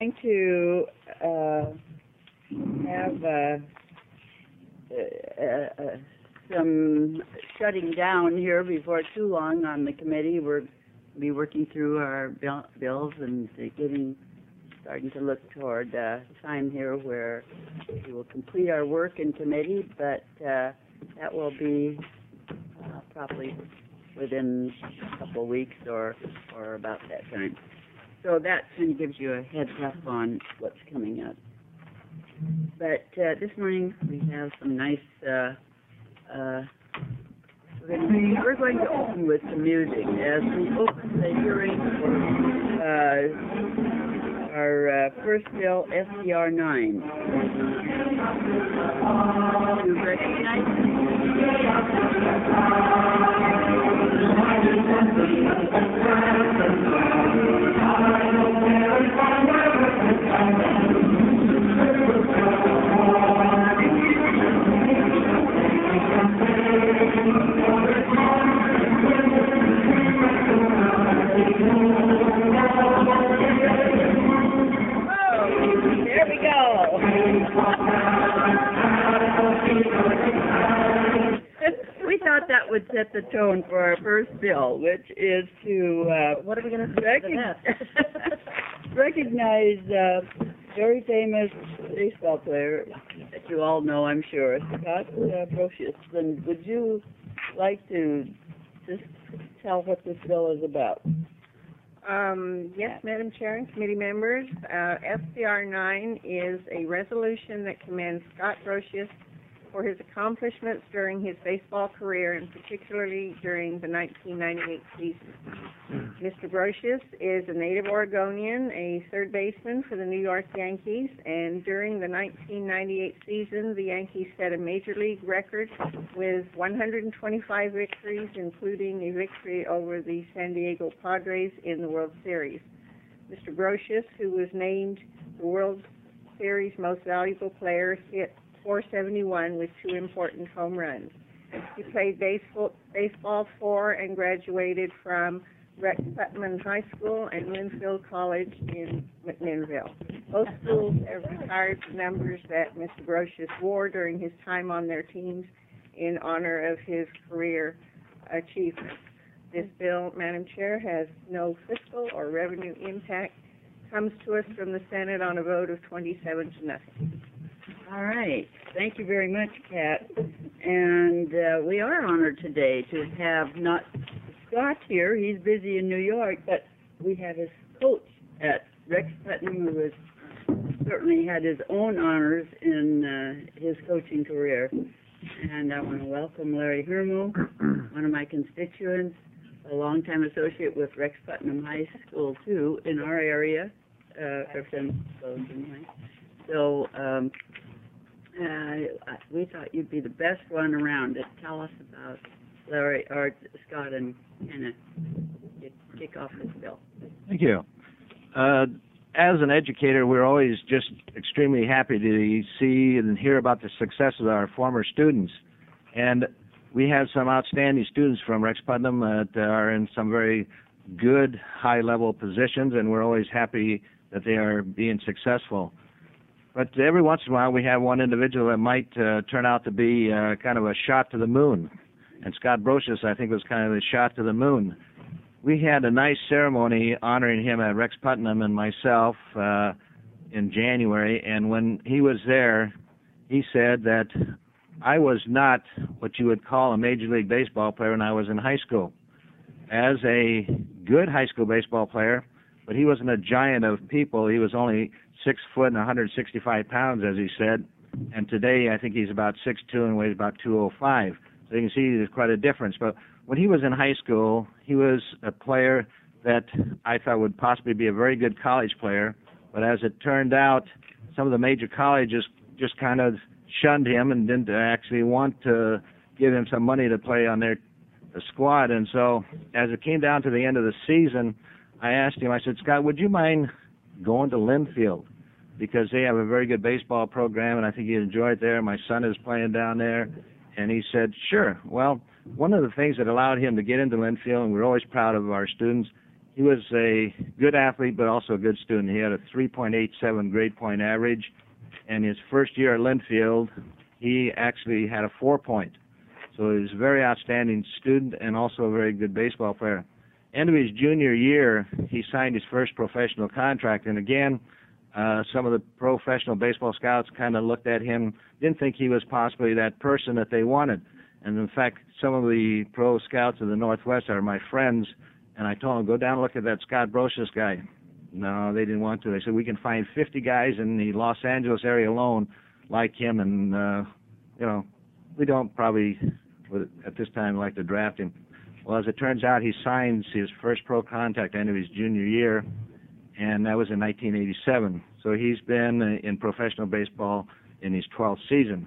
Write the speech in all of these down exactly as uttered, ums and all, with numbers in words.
going to uh, have uh, uh, uh, some shutting down here before too long on the committee. We're be working through our bill, bills and getting starting to look toward uh, time here where we will complete our work in committee, but uh, that will be uh, probably within a couple of weeks or or about that time. So that kind of gives you a heads up on what's coming up. But uh, this morning we have some nice. Uh, uh, we're, going to, we're going to open with some music as we open the hearing for uh, our uh, first bill, S B R nine. Do you recognize There we go. We thought that would set the tone for our first bill, which is to uh, what are we going to recognize, recognize uh, very famous baseball player that you all know, I'm sure, Scott uh, Brosius. And would you like to just tell what this bill is about? Um, yes, Madam Chair and committee members, uh, S B R nine is a resolution that commends Scott Brosius for his accomplishments during his baseball career, and particularly during the nineteen ninety-eight season. Mister Brosius is a native Oregonian, a third baseman for the New York Yankees, and during the nineteen ninety-eight season, the Yankees set a major league record with one hundred twenty-five victories, including a victory over the San Diego Padres in the World Series. Mister Brosius, who was named the World Series Most Valuable Player, hit four seventy-one with two important home runs. He played baseball, baseball for and graduated from Rex Putnam High School and Linfield College in McMinnville. Both schools have retired the numbers that Mister Brosius wore during his time on their teams in honor of his career achievements. This bill, Madam Chair, has no fiscal or revenue impact. Comes to us from the Senate on a vote of twenty-seven to nothing. All right. Thank you very much, Kat. And uh, we are honored today to have not Scott here. He's busy in New York, but we have his coach at Rex Putnam, who has certainly had his own honors in uh, his coaching career. And I want to welcome Larry Hermo, one of my constituents, a longtime associate with Rex Putnam High School, too, in our area, uh, So um, uh, we thought you'd be the best one around to tell us about Larry or Scott and kind of kick off this bill. Thank you. Uh, as an educator, we're always just extremely happy to see and hear about the success of our former students. And we have some outstanding students from Rex Putnam that are in some very good high-level positions, and we're always happy that they are being successful. But every once in a while, we have one individual that might uh, turn out to be uh, kind of a shot to the moon. And Scott Brosius, I think, was kind of the shot to the moon. We had a nice ceremony honoring him at Rex Putnam and myself uh, in January, and when he was there, he said that I was not what you would call a Major League Baseball player when I was in high school. As a good high school baseball player, but he wasn't a giant of people. He was only six foot and one hundred sixty-five pounds, as he said. And today, I think he's about six two and weighs about two oh five. So you can see there's quite a difference. But when he was in high school, he was a player that I thought would possibly be a very good college player. But as it turned out, some of the major colleges just kind of shunned him and didn't actually want to give him some money to play on their squad. And so as it came down to the end of the season, I asked him, I said, Scott, would you mind going to Linfield? Because they have a very good baseball program, and I think you'd enjoy it there. My son is playing down there. And he said, sure. Well, one of the things that allowed him to get into Linfield, and we're always proud of our students, he was a good athlete, but also a good student. He had a three point eight seven grade point average, and his first year at Linfield, he actually had a four point. So he was a very outstanding student and also a very good baseball player. End of his junior year, he signed his first professional contract, and again, uh, some of the professional baseball scouts kind of looked at him, didn't think he was possibly that person that they wanted. And in fact, some of the pro scouts of the Northwest are my friends, and I told them, go down and look at that Scott Brocious guy. No, they didn't want to. They said, we can find fifty guys in the Los Angeles area alone like him, and, uh, you know, we don't probably, at this time, like to draft him. Well, as it turns out, he signs his first pro contract end of his junior year, and that was in nineteen eighty-seven. So he's been in professional baseball in his twelfth season.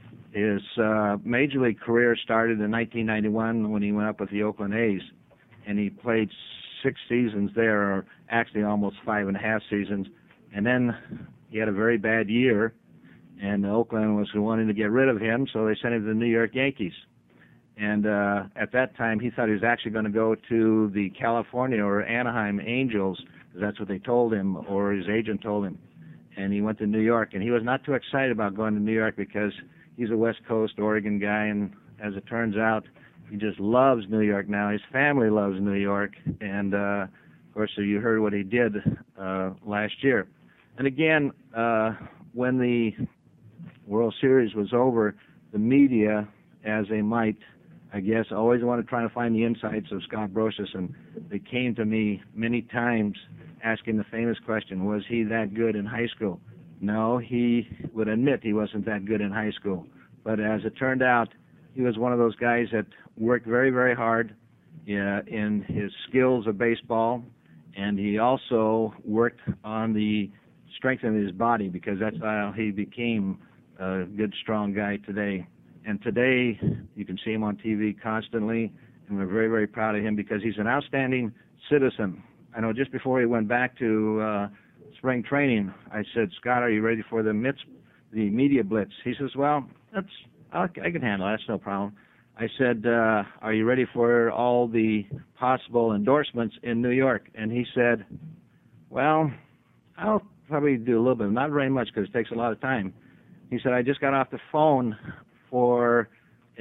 His uh, major league career started in nineteen ninety-one when he went up with the Oakland A's, and he played six seasons there, or actually almost five and a half seasons, and then he had a very bad year, and Oakland was wanting to get rid of him, so they sent him to the New York Yankees. And uh, at that time, he thought he was actually going to go to the California or Anaheim Angels, because that's what they told him, or his agent told him. And he went to New York, and he was not too excited about going to New York because he's a West Coast Oregon guy, and as it turns out, he just loves New York now. His family loves New York, and uh, of course, so you heard what he did uh, last year. And again, uh, when the World Series was over, the media, as they might, I guess, always want to try to find the insights of Scott Brocious, and they came to me many times asking the famous question, was he that good in high school? No, he would admit he wasn't that good in high school. But as it turned out, he was one of those guys that worked very, very hard uh, in his skills of baseball, and he also worked on the strength of his body, because that's how he became a good, strong guy today. And today, you can see him on T V constantly, and we're very, very proud of him because he's an outstanding citizen. I know just before he went back to uh, spring training, I said, Scott, are you ready for the mitz, the media blitz? He says, well, that's I can handle it. That's no problem. I said, uh, are you ready for all the possible endorsements in New York? And he said, well, I'll probably do a little bit, not very much because it takes a lot of time. He said, I just got off the phone for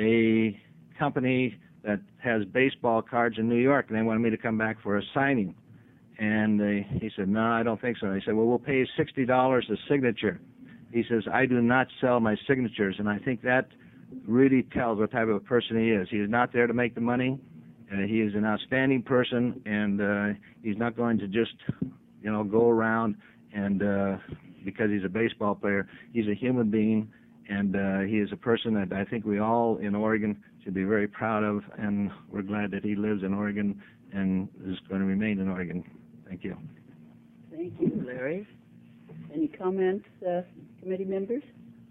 a company that has baseball cards in New York, and they wanted me to come back for a signing. And uh, he said, no, I don't think so. I said, well, we'll pay you sixty dollars a signature. He says, I do not sell my signatures, and I think that really tells what type of a person he is. He is not there to make the money. Uh, he is an outstanding person, and uh, he's not going to just, you know, go around and uh, because he's a baseball player. He's a human being, and uh, he is a person that I think we all in Oregon should be very proud of, and we're glad that he lives in Oregon and is going to remain in Oregon. Thank you. Thank you, Larry. Any comments, uh, committee members?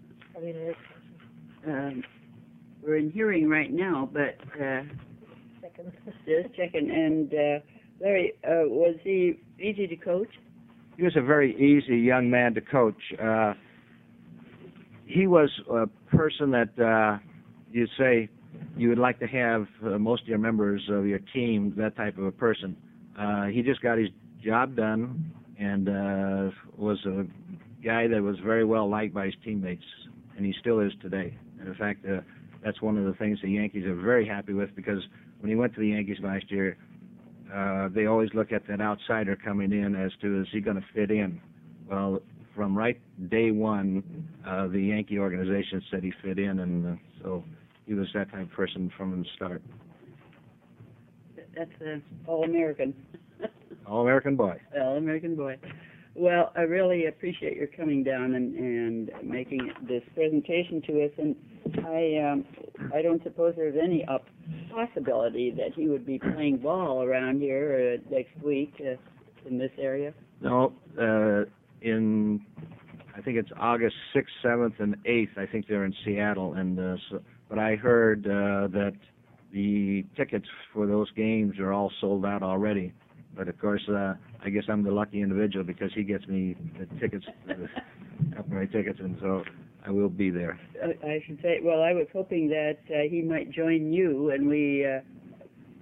Um, we're in hearing right now, but uh, Second. just checking. And uh, Larry, uh, was he easy to coach? He was a very easy young man to coach. Uh, he was a person that uh, you'd say you would like to have uh, most of your members of your team, that type of a person. Uh, he just got his job done and uh, was a guy that was very well liked by his teammates, and he still is today. And in fact, uh, that's one of the things the Yankees are very happy with, because when he went to the Yankees last year, uh, they always look at that outsider coming in as to, is he going to fit in? Well, from right day one, uh, the Yankee organization said he fit in, and uh, so he was that type of person from the start. That's an all-American. All-American boy. All-American boy. Well, I really appreciate your coming down and, and making this presentation to us. And I um, I don't suppose there's any up possibility that he would be playing ball around here uh, next week uh, in this area. No, uh, in I think it's August sixth, seventh, and eighth. I think they're in Seattle, and uh, so, but I heard uh, that the tickets for those games are all sold out already. But of course, uh, I guess I'm the lucky individual because he gets me the tickets, the complimentary tickets, and so I will be there. I, I should say, well, I was hoping that uh, he might join you, and we uh,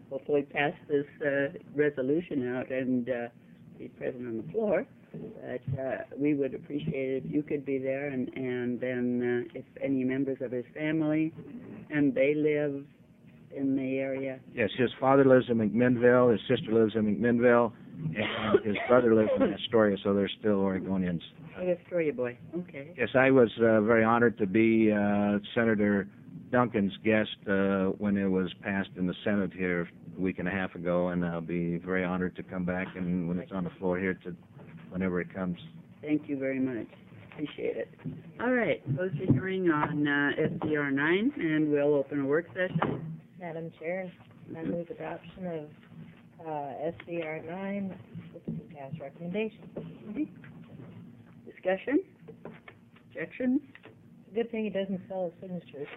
hopefully pass this uh, resolution out and uh, be present on the floor. But uh, we would appreciate it if you could be there, and, and then uh, if any members of his family, and they live in the area. Yes, his father lives in McMinnville, his sister lives in McMinnville, and his brother lives in Astoria, so they're still Oregonians. Oh, Astoria boy. Okay. Yes, I was uh, very honored to be uh, Senator Duncan's guest uh, when it was passed in the Senate here a week and a half ago, and I'll be very honored to come back and when it's on the floor here to whenever it comes. Thank you very much. Appreciate it. All right, close the hearing on uh, S D R nine, and we'll open a work session. Madam Chair, I move adoption of uh, S D R nine with the pass recommendation. Okay. Discussion? Objections? Good thing he doesn't sell his signatures.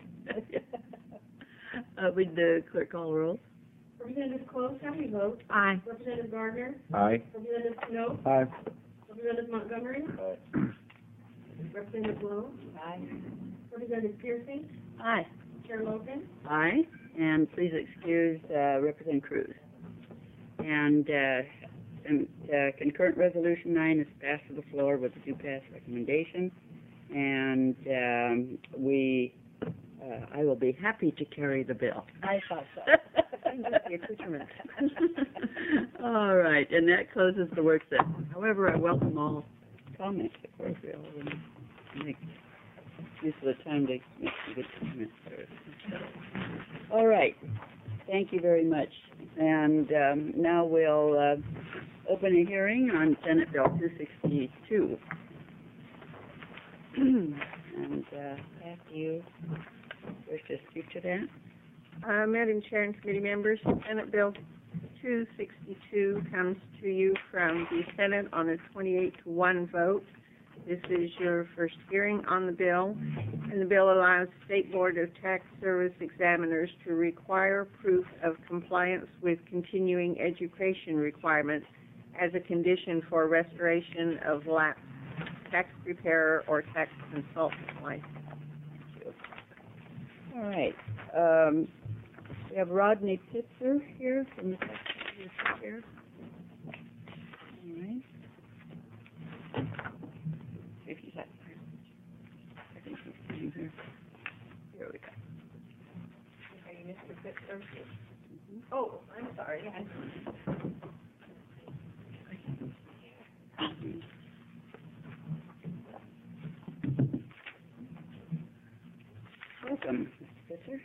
uh, would the clerk call the roll? Representative Close, how do you vote? Aye. Representative Gardner? Aye. Representative Snow? Aye. Representative Montgomery? Representative Blow? Aye. Representative Piercy? Aye. Chair Logan? Aye. And please excuse uh, Representative Cruz. And, uh, and uh, concurrent resolution nine is passed to the floor with a do-pass recommendation. And um, we, uh, I will be happy to carry the bill. I thought so. The accoutrement. All right, and that closes the work session. However, I welcome all comments. Of course, we all make use of the time to make some good comments. All right, thank you very much. And um, now we'll uh, open a hearing on Senate Bill two sixty-two. And uh, after you wish to speak to that? Uh, Madam Chair and committee members, Senate Bill two sixty-two comes to you from the Senate on a twenty-eight to one vote. This is your first hearing on the bill, and the bill allows State Board of Tax Service examiners to require proof of compliance with continuing education requirements as a condition for restoration of lapsed tax preparer or tax consultant license. All right. Um, we have Rodney Pitzer here from the tax service here. All right. See if he's at. I think he's sitting here. Here we go. Are you Mister Pitzer? Mm-hmm. Oh, I'm sorry. Welcome, Mister Pitzer.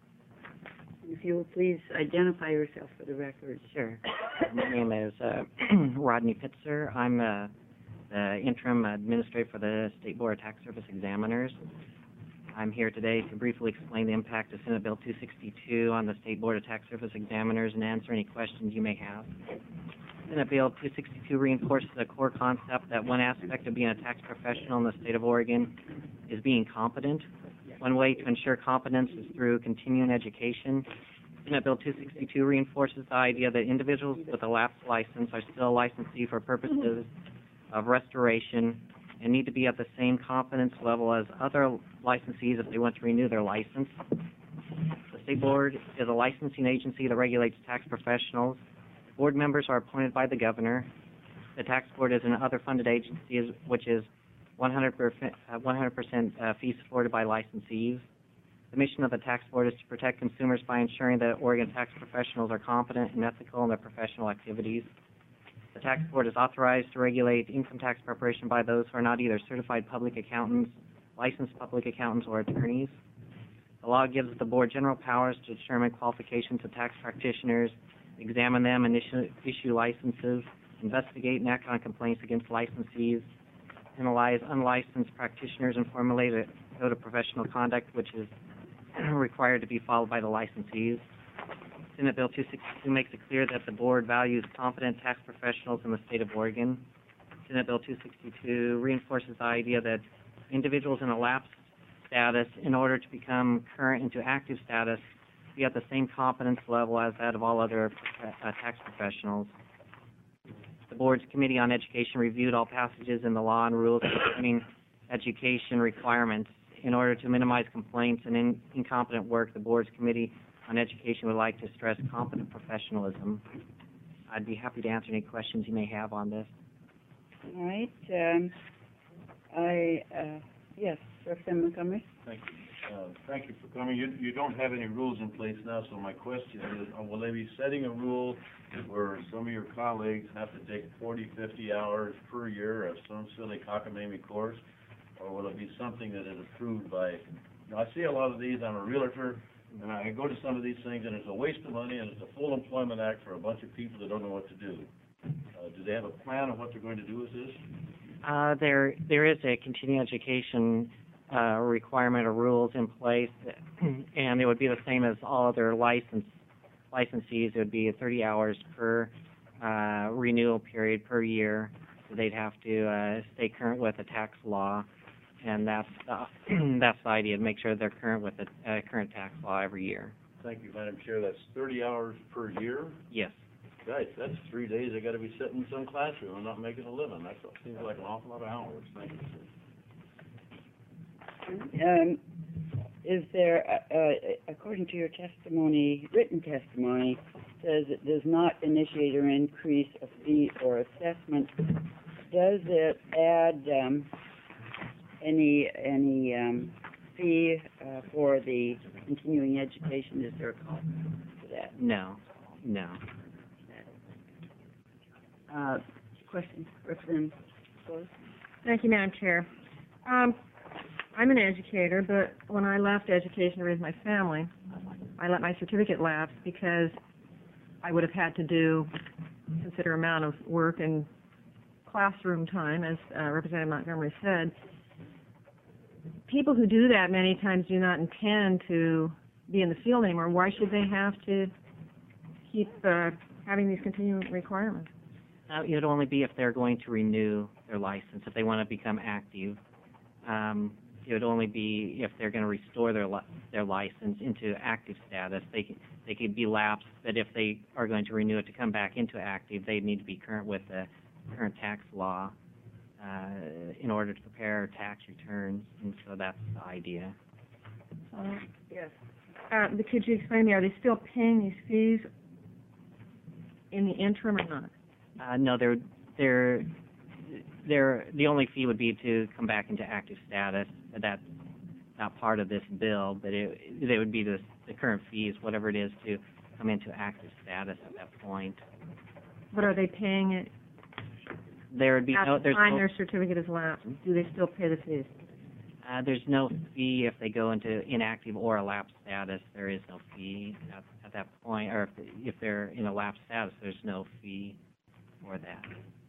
If you will please identify yourself for the record. Sure. My name is uh, Rodney Pitzer. I'm uh, the interim administrator for the State Board of Tax Service Examiners. I'm here today to briefly explain the impact of Senate Bill two sixty-two on the State Board of Tax Service Examiners and answer any questions you may have. Senate Bill two sixty-two reinforces the core concept that one aspect of being a tax professional in the state of Oregon is being competent. One way to ensure competence is through continuing education. Senate Bill two sixty-two reinforces the idea that individuals with a lapsed license are still a licensee for purposes of restoration and need to be at the same competence level as other licensees if they want to renew their license. The State Board is a licensing agency that regulates tax professionals. Board members are appointed by the governor. The Tax Board is an other funded agency which is one hundred percent, uh, one hundred percent uh, fee supported by licensees. The mission of the Tax Board is to protect consumers by ensuring that Oregon tax professionals are competent and ethical in their professional activities. The Tax Board is authorized to regulate income tax preparation by those who are not either certified public accountants, licensed public accountants, or attorneys. The law gives the Board general powers to determine qualifications of tax practitioners, examine them and issue, issue licenses, investigate and act on complaints against licensees, penalize unlicensed practitioners, and formulate a code of professional conduct which is required to be followed by the licensees. Senate Bill two sixty-two makes it clear that the Board values competent tax professionals in the state of Oregon. Senate Bill two sixty-two reinforces the idea that individuals in a lapsed status, in order to become current into active status, be at the same competence level as that of all other uh, tax professionals. The Board's Committee on Education reviewed all passages in the law and rules concerning education requirements. In order to minimize complaints and in, incompetent work, the Board's Committee on education would like to stress competent professionalism. I'd be happy to answer any questions you may have on this. All right, um, I, uh, yes, Representative Montgomery? Thank you. Uh, thank you for coming. You, you don't have any rules in place now, so my question is, uh, will they be setting a rule where some of your colleagues have to take forty, fifty hours per year of some silly cockamamie course? Or will it be something that is approved by, you know, I see a lot of these, I'm a realtor, and I go to some of these things, and it's a waste of money, and it's a full employment act for a bunch of people that don't know what to do. Uh, do they have a plan of what they're going to do with this? Uh, there, there is a continuing education uh, requirement or rules in place, and it would be the same as all other license licensees. It would be thirty hours per uh, renewal period per year. So they'd have to uh, stay current with the tax law, and that's uh, that's the idea, to make sure they're current with the uh, current tax law every year. Thank you, Madam Chair. That's thirty hours per year? Yes. Guys, that's three days they gotta be sitting in some classroom and not making a living. That seems like an awful lot of hours. Thank you. Um, is there, uh, uh, according to your testimony, written testimony, says it does not initiate or increase a fee or assessment. Does it add, um, any, any, um, fee, uh, for the continuing education? Is there a cost to that? No. No. Uh, question, Representative Flores? Thank you, Madam Chair. Um, I'm an educator, but when I left education to raise my family, I let my certificate lapse because I would have had to do a considerable amount of work in classroom time, as uh, Representative Montgomery said. People who do that many times do not intend to be in the field anymore. Why should they have to keep uh, having these continuing requirements? Uh, it would only be if they're going to renew their license, if they want to become active. Um, it would only be if they're going to restore their li- their license into active status. They can, they could be lapsed, but if they are going to renew it to come back into active, they need to be current with the current tax law uh, in order to prepare tax returns, and so that's the idea. Uh, Yes. uh, but could you explain to me, are they still paying these fees in the interim or not? Uh, no, they're, they're, they're, the only fee would be to come back into active status. That's not part of this bill, but it, they would be the, the current fees, whatever it is, to come into active status at that point. But are they paying it There would be at no, the there's time no, their certificate is lapsed? Do they still pay the fees? uh, there's no fee if they go into inactive or a lapsed status. There is no fee at, at that point, or if, if they're in a lapsed status, there's no fee for that.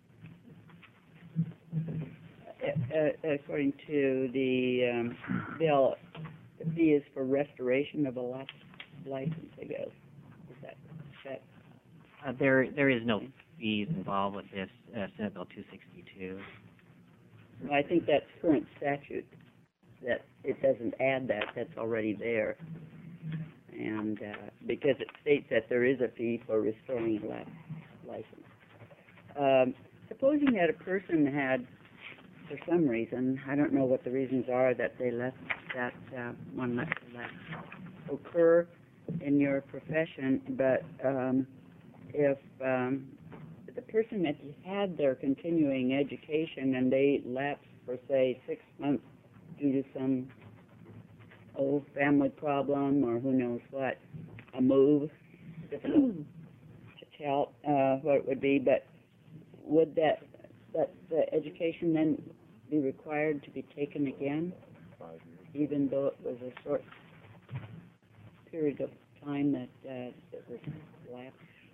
Uh, uh, according to the, um, bill, the fee is for restoration of a lapsed license, I guess. Is that, is that, Uh, there, there is no fees involved with this, uh, Senate Bill two sixty-two. well, I think that's current statute, that it doesn't add that, that's already there. And, uh, because it states that there is a fee for restoring a lapsed license. Um, supposing that a person had, for some reason, I don't know what the reasons are that they let that, uh, one let, let occur in your profession, but, um, if, um, the person that had their continuing education and they lapsed for, say, six months due to some, oh, family problem or who knows what, a move, difficult to tell, uh, what it would be, but would that, that the education then be required to be taken again, even though it was a short period of time that, uh, that was lapsed,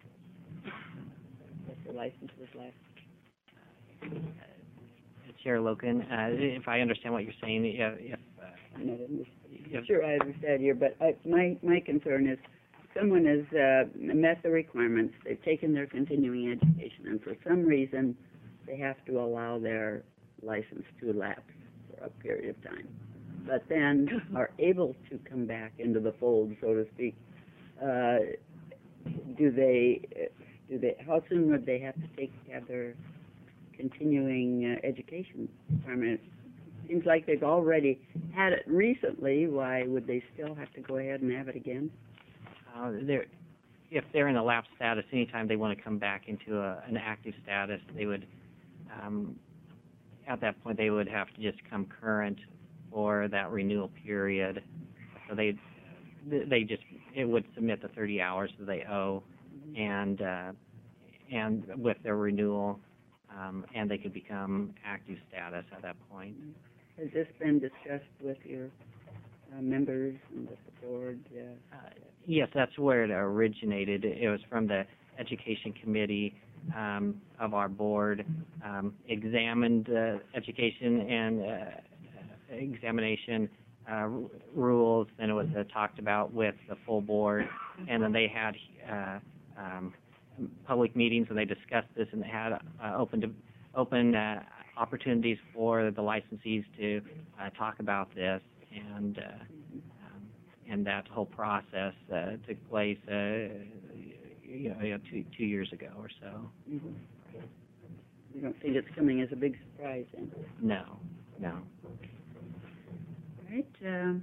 that the license was lapsed? Chair Loken, uh, if I understand what you're saying, if, if, uh, I'm not under- if sure I understand here, but I, my, my concern is someone has, uh, met the requirements, they've taken their continuing education, and for some reason, they have to allow their license to lapse for a period of time, but then are able to come back into the fold, so to speak. Uh, do they, do they, how soon would they have to take, have their continuing uh, education requirement? Seems like they've already had it recently. Why would they still have to go ahead and have it again? Uh, they're, if they're in a lapse status, anytime they want to come back into a, an active status, they would, um, at that point, they would have to just come current for that renewal period. So they, they just, it would submit the thirty hours that they owe, and uh, and with their renewal, um, and they could become active status at that point. Has this been discussed with your uh, members and with the board? Uh, Uh, yes, that's where it originated. It was from the Education Committee um, of our board, um, examined uh, education and uh, examination uh, r- rules, and it was uh, talked about with the full board, and then they had uh, um, public meetings and they discussed this and had uh, open to, open uh, opportunities for the licensees to uh, talk about this, and uh, um, and that whole process uh, took place uh, you know, you know two two years ago or so. mm-hmm. You don't think it's coming as a big surprise, then? No, no. All right. Um,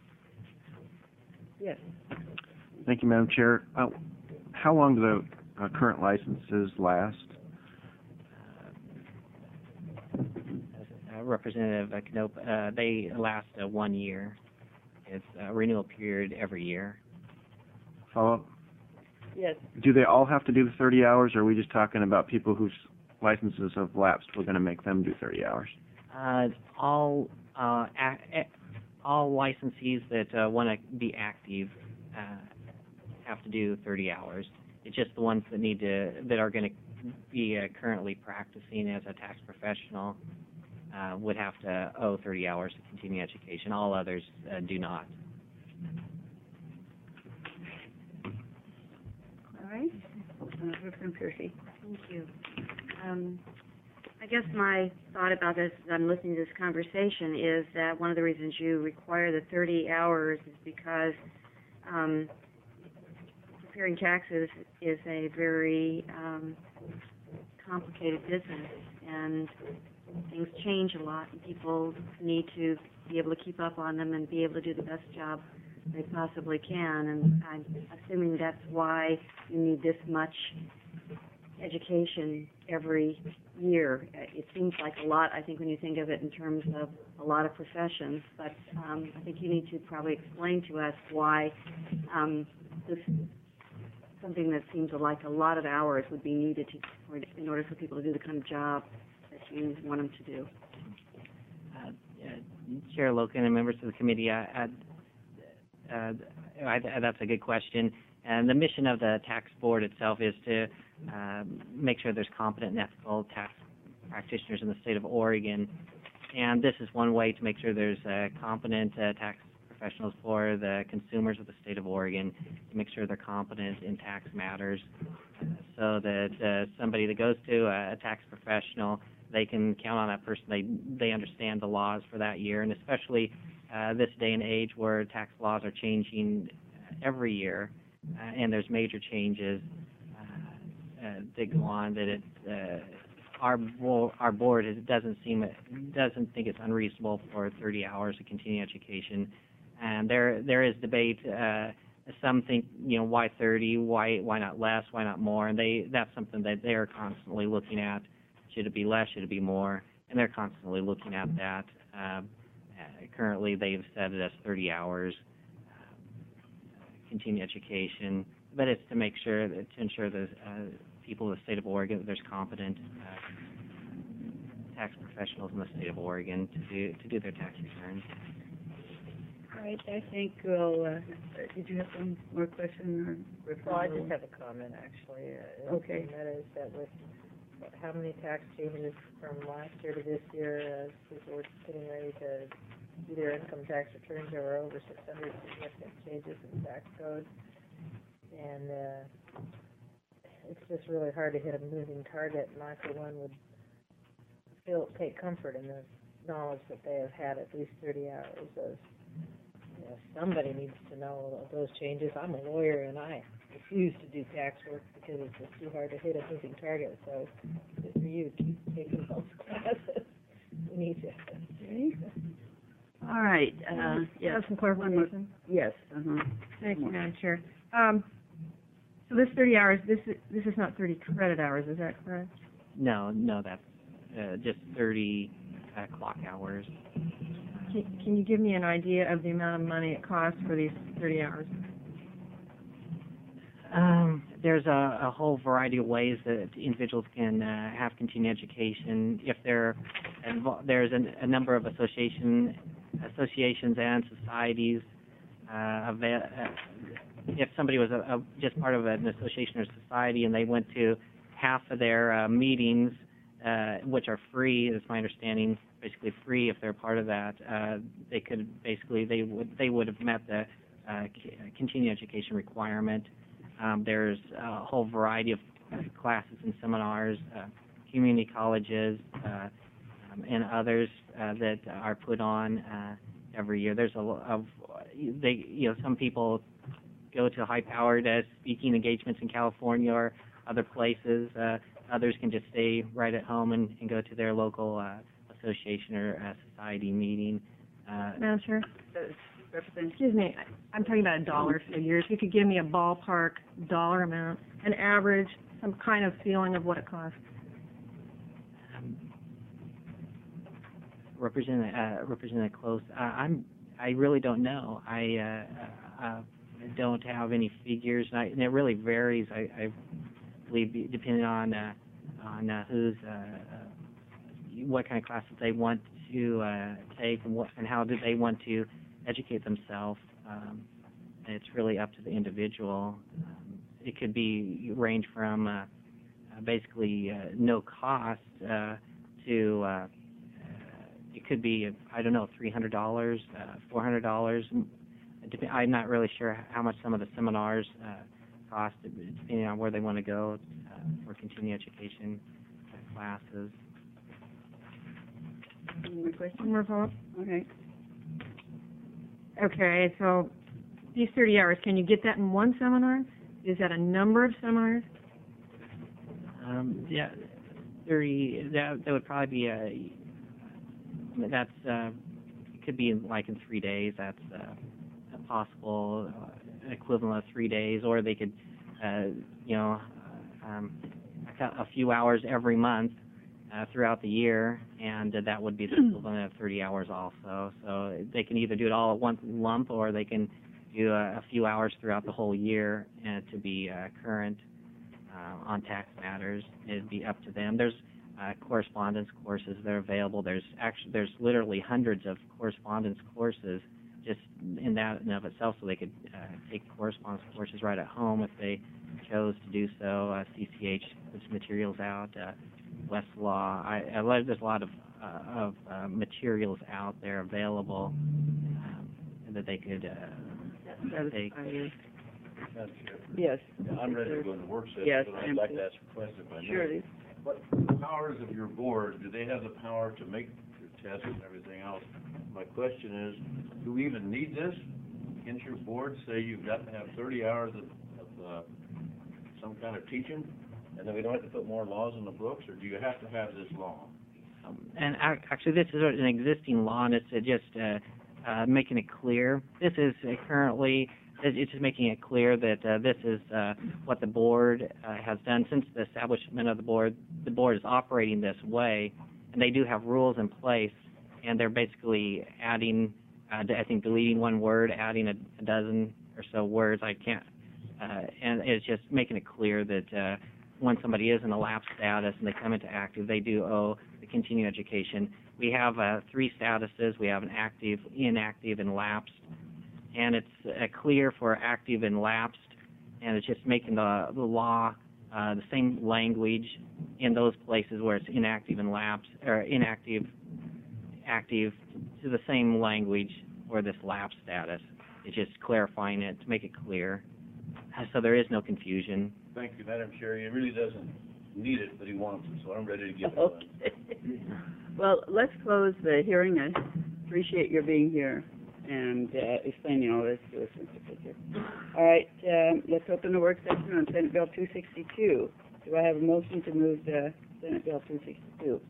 yes. Thank you, Madam Chair. Uh, how long do the uh, current licenses last? Uh, Representative Knope, uh, they last uh, one year. It's a renewal period every year. Follow up? Yes. Do they all have to do the thirty hours, or are we just talking about people whose licenses have lapsed? We're going to make them do thirty hours. Uh, all uh, a, a, all licensees that uh, want to be active uh, have to do thirty hours. It's just the ones that need to that are going to be uh, currently practicing as a tax professional uh, would have to owe thirty hours to continuing education. All others uh, do not. All right. Uh, Representative Piercy. Thank you. Um, I guess my thought about this as I'm listening to this conversation is that one of the reasons you require the thirty hours is because um, preparing taxes is a very um, complicated business, and things change a lot, and people need to be able to keep up on them and be able to do the best job they possibly can, and I'm assuming that's why you need this much education every year. It seems like a lot, I think, when you think of it in terms of a lot of professions, but um, I think you need to probably explain to us why um, this something that seems like a lot of hours would be needed to, for, in order for people to do the kind of job that you want them to do. Uh, uh, Chair Loken and members of the committee, I, I, uh, I, that's a good question. And the mission of the tax board itself is to uh, make sure there's competent and ethical tax practitioners in the state of Oregon. And this is one way to make sure there's uh, competent uh, tax professionals for the consumers of the state of Oregon, to make sure they're competent in tax matters, uh, so that uh, somebody that goes to a, a tax professional, they can count on that person. They they understand the laws for that year, and especially uh, this day and age where tax laws are changing every year, uh, and there's major changes uh, uh, that go on. That it uh, our bo- our board is, doesn't seem doesn't think it's unreasonable for thirty hours of continuing education. And there there is debate. Uh, some think, you know, why thirty? Why why not less? Why not more? And they that's something that they're constantly looking at. Should it be less? Should it be more? And they're constantly looking at that. Um, uh, currently, they've set it as thirty hours, uh, continuing education. But it's to make sure that to ensure that uh, people in the state of Oregon, that there's competent uh, tax professionals in the state of Oregon to do to do their tax returns. All right, I think we'll, uh, did you have one more question or? Well, I just have a comment, actually. uh, Okay. And that is that with what- how many tax changes from last year to this year, as people were getting ready to do their income tax returns, there were over six hundred significant changes in tax code. And, uh, it's just really hard to hit a moving target, and I, for one, would feel, take comfort in the knowledge that they have had at least thirty hours of, you know, somebody needs to know those changes. I'm a lawyer, and I refuse to do tax work because it's just too hard to hit a moving target. So, good for you, keep taking those classes. We need to. Okay. All right, uh, yes. Have some clarification. Yes, uh-huh. Thank you, Madam Chair. Um, so this thirty hours, this is, this is not thirty credit hours, is that correct? No, no, that's uh, just thirty uh, clock hours. Can, can you give me an idea of the amount of money it costs for these thirty hours? Um, there's a, a whole variety of ways that individuals can uh, have continuing education. If they're invo- there's an, a number of association associations and societies. Uh, ava- uh, if somebody was a, a, just part of an association or society and they went to half of their uh, meetings, uh, which are free, is my understanding, basically free if they're part of that, uh, they could basically they would they would have met the uh, c- continuing education requirement. Um, there's a whole variety of classes and seminars, uh, community colleges, uh, um, and others uh, that are put on uh, every year. There's a lot of they, you know, some people go to high-powered uh, speaking engagements in California or other places. Uh, others can just stay right at home and, and go to their local uh, association or uh, society meeting. Uh, Madam Chair? Representative. Excuse me, I- I'm talking about a dollar figure. If you could give me a ballpark dollar amount, an average, some kind of feeling of what it costs. Um, Representative, uh, Representative Close, uh, I'm, I really don't know. I, uh, uh, don't have any figures, and, I, and it really varies. I, I believe be- depending on, uh, on uh, who's, uh, uh, what kind of classes they want to uh, take, and what, and how do they want to educate themselves. Um, and it's really up to the individual. Um, it could be range from uh, uh, basically uh, no cost uh, to uh, it could be, I don't know, three hundred dollars, uh, four hundred dollars. I'm not really sure how much some of the seminars uh, cost, depending on where they want to go uh, for continuing education uh, classes. Any more questions? One more follow-up? Okay. Okay, so these thirty hours, can you get that in one seminar? Is that a number of seminars? Um, yeah, thirty. That that would probably be a. That's uh, it could be in, like in three days. That's uh, a possible uh, equivalent of three days, or they could, uh, you know, um, a, cou- a few hours every month uh, throughout the year, and uh, that would be the equivalent of thirty hours also. So they can either do it all at one lump, or they can do a, a few hours throughout the whole year uh, to be uh, current uh, on tax matters. It'd be up to them. There's uh, correspondence courses that are available. There's actually there's literally hundreds of correspondence courses just in that and of itself, so they could uh, take correspondence courses right at home if they chose to do so. Uh, C C H puts materials out. Uh, Westlaw. I, I love, there's a lot of uh, of uh, materials out there available um, that they could uh, take. Madam Chair, Yes. I'm ready to go to work session, Yes, but I am I'd like too. to ask a question if I may. Surely. What powers of your board, do they have the power to make the tests and everything else? My question is, do we even need this? Can't your board say you've got to have thirty hours of, of uh, some kind of teaching, and then we don't have to put more laws in the books, or do you have to have this law? Um, and ac- actually, this is an existing law, and it's uh, just uh, uh, making it clear. This is uh, currently, it's just making it clear that uh, this is uh, what the board uh, has done since the establishment of the board. The board is operating this way, and they do have rules in place, and they're basically adding, uh, I think, deleting one word, adding a, a dozen or so words. I can't, uh, and it's just making it clear that uh, when somebody is in a lapse status and they come into active, they do owe the continuing education. We have uh, three statuses. We have an active, inactive, and lapsed. And it's uh, clear for active and lapsed, and it's just making the, the law uh, the same language in those places where it's inactive and lapsed, or inactive, active, to the same language for this lapsed status. It's just clarifying it to make it clear, uh, so there is no confusion. Thank you, Madam Chair. He really doesn't need it, but he wants it, so I'm ready to give it to him. Okay. Well, let's close the hearing. I appreciate your being here and uh, explaining all this to us, Mister Pitcher. All right, um, let's open the work session on Senate Bill two sixty-two. Do I have a motion to move the Senate Bill two sixty-two?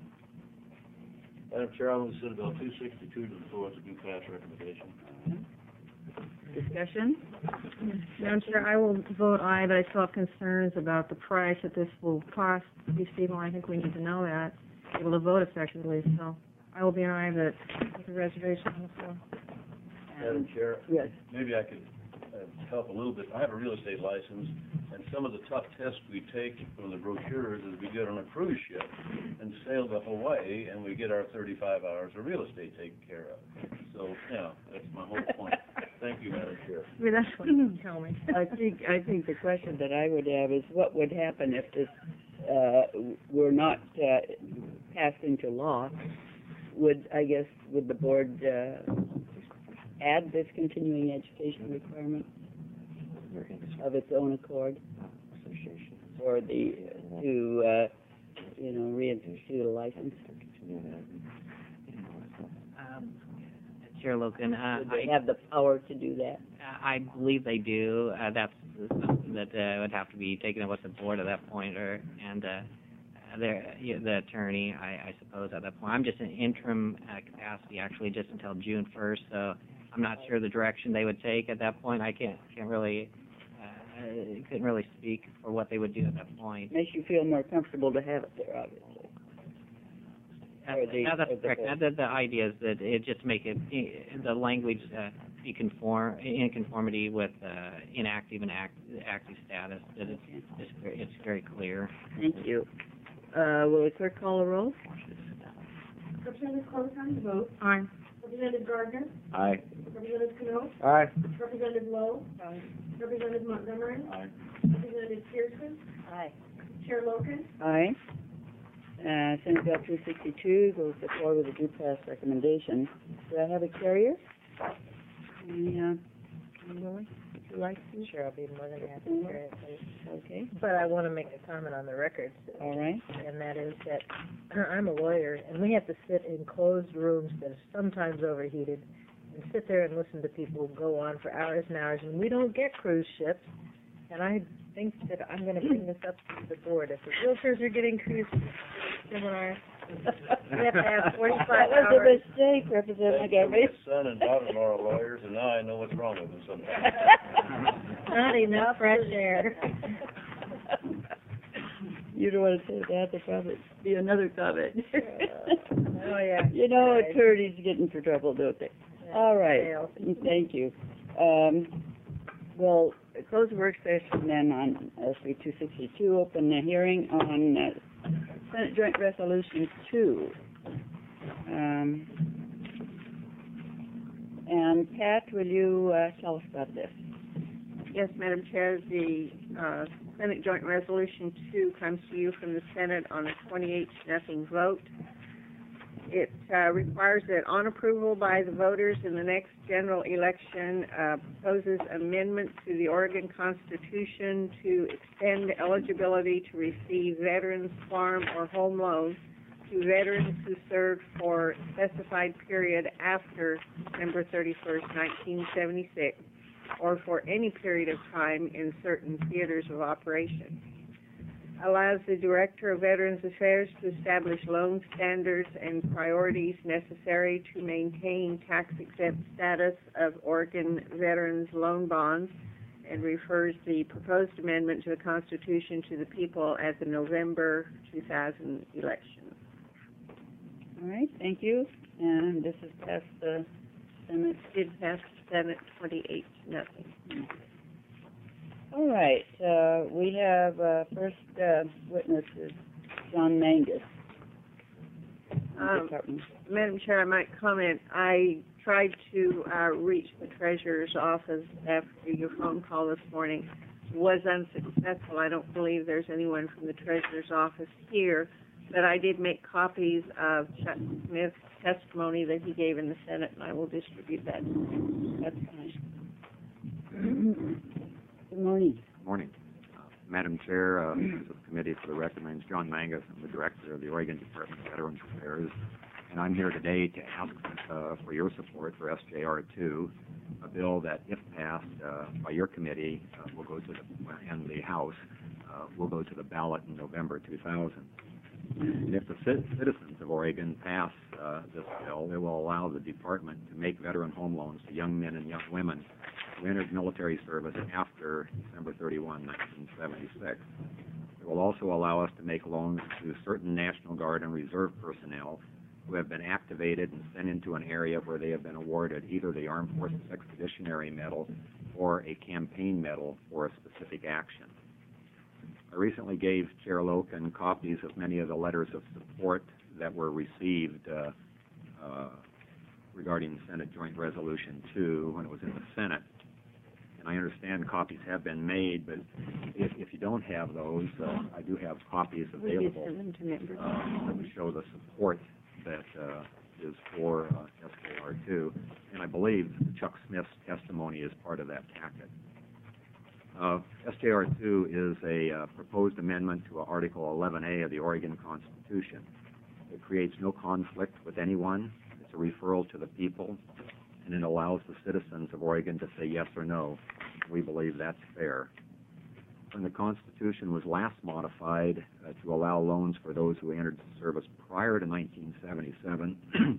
Madam Chair, I will send Bill two sixty-two to the floor as a due pass recommendation. Discussion? Madam Chair, I will vote aye, but I still have concerns about the price that this will cost these people. I think we need to know that, to be able to vote effectively, so I will be an aye, but with a reservation on the floor. Madam Chair, Yes. maybe I could uh, help a little bit. I have a real estate license, and some of the tough tests we take from the brochures is we get on a cruise ship and sail to Hawaii, and we get our thirty-five hours of real estate taken care of. So, yeah, that's my whole point. Thank you, Madam Chair. I mean, that's what you tell me. I think, I think the question that I would have is what would happen if this, uh, were not, uh, passed into law? Would, I guess, would the board, uh, add this continuing education requirement of its own accord? Or the, to, uh, you know, reinstitute a license? Um, Chair Logan, uh, Would they I, have the power to do that? I believe they do. Uh, that's something that uh, would have to be taken up with the board at that point, or and uh, their, yeah, the attorney, I, I suppose, at that point. I'm just in interim uh, capacity, actually, just until June first, so I'm not sure the direction they would take at that point. I can't can't really uh, couldn't really speak for what they would do at that point. Makes you feel more comfortable to have it there, obviously. Uh, Or the- no, that's or the correct. board. Uh, the, the idea is that it just make it eh, the language uh, be conform in conformity with uh, inactive and act, active status. That it's it's very, it's very clear. Thank you. Uh, will the clerk call the roll? Representative Cloverton, vote. Aye. Representative Gardner, Aye. Representative Cano, Aye. Representative Lowe, Representative Montgomery, Aye. Representative Pearson, Aye. Chair Loken, Aye. Uh, Senate Bill two sixty-two goes before with a due pass recommendation. Do I have a carrier? Yeah. Would you like to? Sure, I'll be more than happy to hear it, please. Okay. But I want to make a comment on the record, All right. and that is that I'm a lawyer, and we have to sit in closed rooms that are sometimes overheated, and sit there and listen to people go on for hours and hours, and we don't get cruise ships. And I think that I'm going to bring this up to the board. If the realtors are getting cruise seminars, we have to have forty-five That was a hours. mistake, Representative Montgomery. My son and daughter-in-law are lawyers, and now I know what's wrong with them sometimes. Not enough fresh air. You don't want to say that, there probably be another comment. Oh, yeah. You know, Right. attorneys get into trouble, don't they? All right, Fail. thank you. Um, we'll close the work session then on S B two sixty-two, open the hearing on uh, Senate Joint Resolution two. Um, and Pat, will you uh, tell us about this? Yes, Madam Chair, the, uh, Senate Joint Resolution two comes to you from the Senate on a twenty-eight to nothing vote. It, uh, requires that on approval by the voters in the next general election, uh, proposes amendments to the Oregon Constitution to extend eligibility to receive veterans farm or home loans to veterans who served for a specified period after December thirty-first, nineteen seventy-six, or for any period of time in certain theaters of operation. Allows the Director of Veterans Affairs to establish loan standards and priorities necessary to maintain tax-exempt status of Oregon veterans loan bonds, and refers the proposed amendment to the Constitution to the people at the November two thousand election. All right, thank you. And this is past the Senate. Did pass the Senate twenty-eight to nothing. All right, uh, we have, uh, first, uh, witness is John Mangus. Um, Department. Madam Chair, I might comment. I tried to uh, reach the treasurer's office after your phone call this morning. Was unsuccessful. I don't believe there's anyone from the treasurer's office here, but I did make copies of Chuck Smith's testimony that he gave in the Senate, and I will distribute that. That's fine. Good morning. Morning. Uh, Madam Chair, uh, members of the committee, for the record, my name is John Mangus. I'm the director of the Oregon Department of Veterans Affairs, and I'm here today to ask uh, for your support for S J R two, a bill that, if passed uh, by your committee, uh, will go to the, and the House, uh, will go to the ballot in November two thousand. And if the ci- citizens of Oregon pass uh, this bill, it will allow the department to make veteran home loans to young men and young women who entered military service after December thirty-first, nineteen seventy-six. It will also allow us to make loans to certain National Guard and Reserve personnel who have been activated and sent into an area where they have been awarded either the Armed Forces Expeditionary Medal or a campaign medal for a specific action. I recently gave Chair Loken copies of many of the letters of support that were received uh, uh, regarding Senate Joint Resolution two when it was in the Senate. And I understand copies have been made, but if, if you don't have those, uh, I do have copies available uh, that would show the support that uh, is for uh, S J R two. And I believe Chuck Smith's testimony is part of that packet. Uh, S J R two is a uh, proposed amendment to Article eleven A of the Oregon Constitution. It creates no conflict with anyone. It's a referral to the people, and it allows the citizens of Oregon to say yes or no. We believe that's fair. When the Constitution was last modified uh, to allow loans for those who entered service prior to nineteen seventy-seven,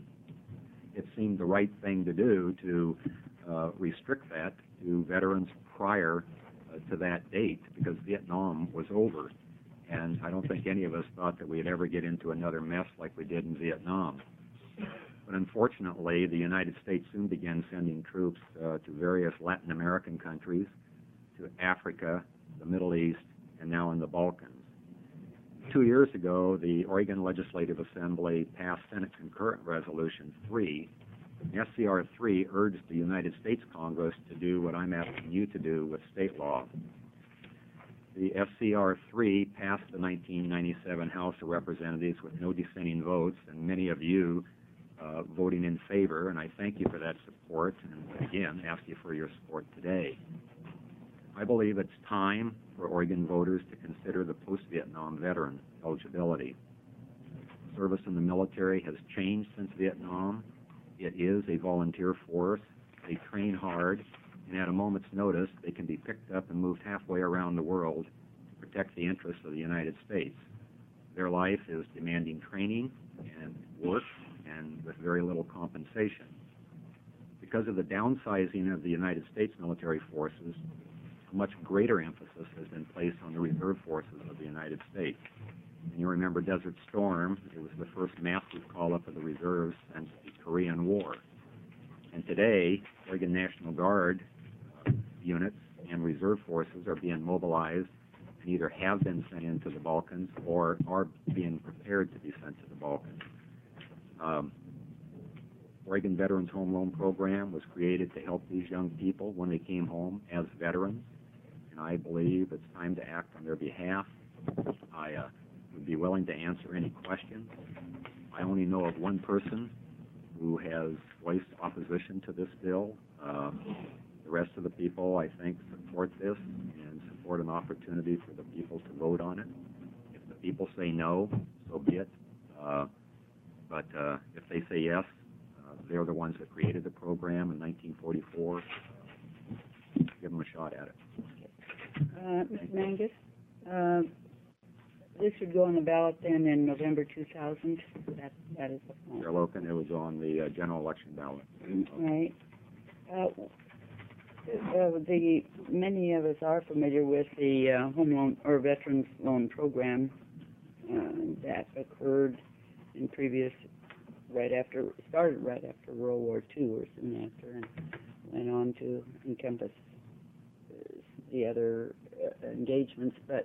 it seemed the right thing to do to uh, restrict that to veterans prior uh, to that date, because Vietnam was over. And I don't think any of us thought that we'd ever get into another mess like we did in Vietnam. But unfortunately, the United States soon began sending troops uh, to various Latin American countries, to Africa, the Middle East, and now in the Balkans. Two years ago, the Oregon Legislative Assembly passed Senate Concurrent Resolution three. S C R three urged the United States Congress to do what I'm asking you to do with state law. The S C R three passed the nineteen ninety-seven House of Representatives with no dissenting votes, and many of you uh, voting in favor, and I thank you for that support, and again, ask you for your support today. I believe it's time for Oregon voters to consider the post-Vietnam veteran eligibility. Service in the military has changed since Vietnam. It is a volunteer force. They train hard, and at a moment's notice, they can be picked up and moved halfway around the world to protect the interests of the United States. Their life is demanding training and work, and with very little compensation. Because of the downsizing of the United States military forces, a much greater emphasis has been placed on the reserve forces of the United States. And you remember Desert Storm, it was the first massive call-up of the reserves since the Korean War. And today, Oregon National Guard uh, units and reserve forces are being mobilized and either have been sent into the Balkans or are being prepared to be sent to the Balkans. Um, Oregon Veterans Home Loan Program was created to help these young people when they came home as veterans, and I believe it's time to act on their behalf. I uh, would be willing to answer any questions. I only know of one person who has voiced opposition to this bill. Uh, the rest of the people, I think, support this and support an opportunity for the people to vote on it. If the people say no, so be it. Uh, but uh, if they say yes, uh, they're the ones that created the program in nineteen forty-four. Give them a shot at it. Uh, Miz Mangus, uh, this would go on the ballot then in November two thousand. That that is the plan. Chair Loken, it was on the uh, general election ballot. Right. Uh, uh, the many of us are familiar with the uh, home loan or veterans loan program uh, that occurred in previous, right after, started right after World War Two or soon after, and went on to encompass uh, the other uh, engagements. But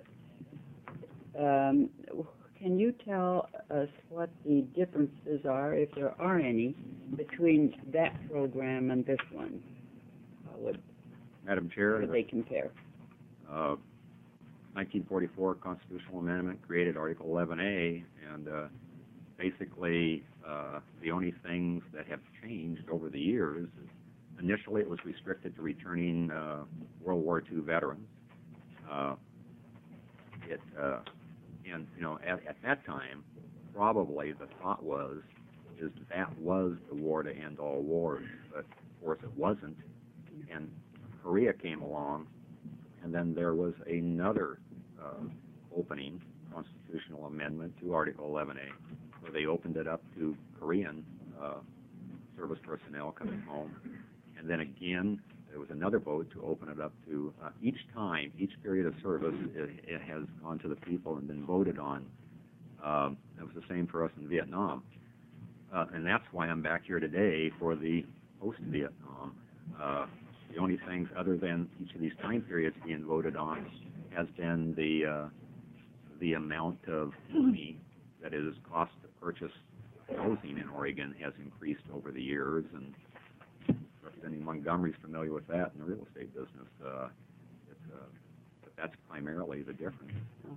um, can you tell us what the differences are, if there are any, between that program and this one? How would, Madam Chair, how would they compare? uh, nineteen forty-four constitutional amendment created Article eleven A, and uh, basically uh, the only things that have changed over the years is initially it was restricted to returning uh, World War Two veterans. Uh, it uh, and you know at, at that time, probably the thought was is that was the war to end all wars, but of course it wasn't. And Korea came along, and then there was another uh, opening constitutional amendment to Article eleven A, where they opened it up to Korean uh, service personnel coming home. And then again, there was another vote to open it up to uh, each time, each period of service, it, it has gone to the people and been voted on. Um, it was the same for us in Vietnam. Uh, and that's why I'm back here today for the post-Vietnam. Uh, the only things other than each of these time periods being voted on has been the uh, the amount of money that is cost to purchase housing in Oregon has increased over the years, and Representative Montgomery's familiar with that in the real estate business. Uh, it's, uh, but that's primarily the difference.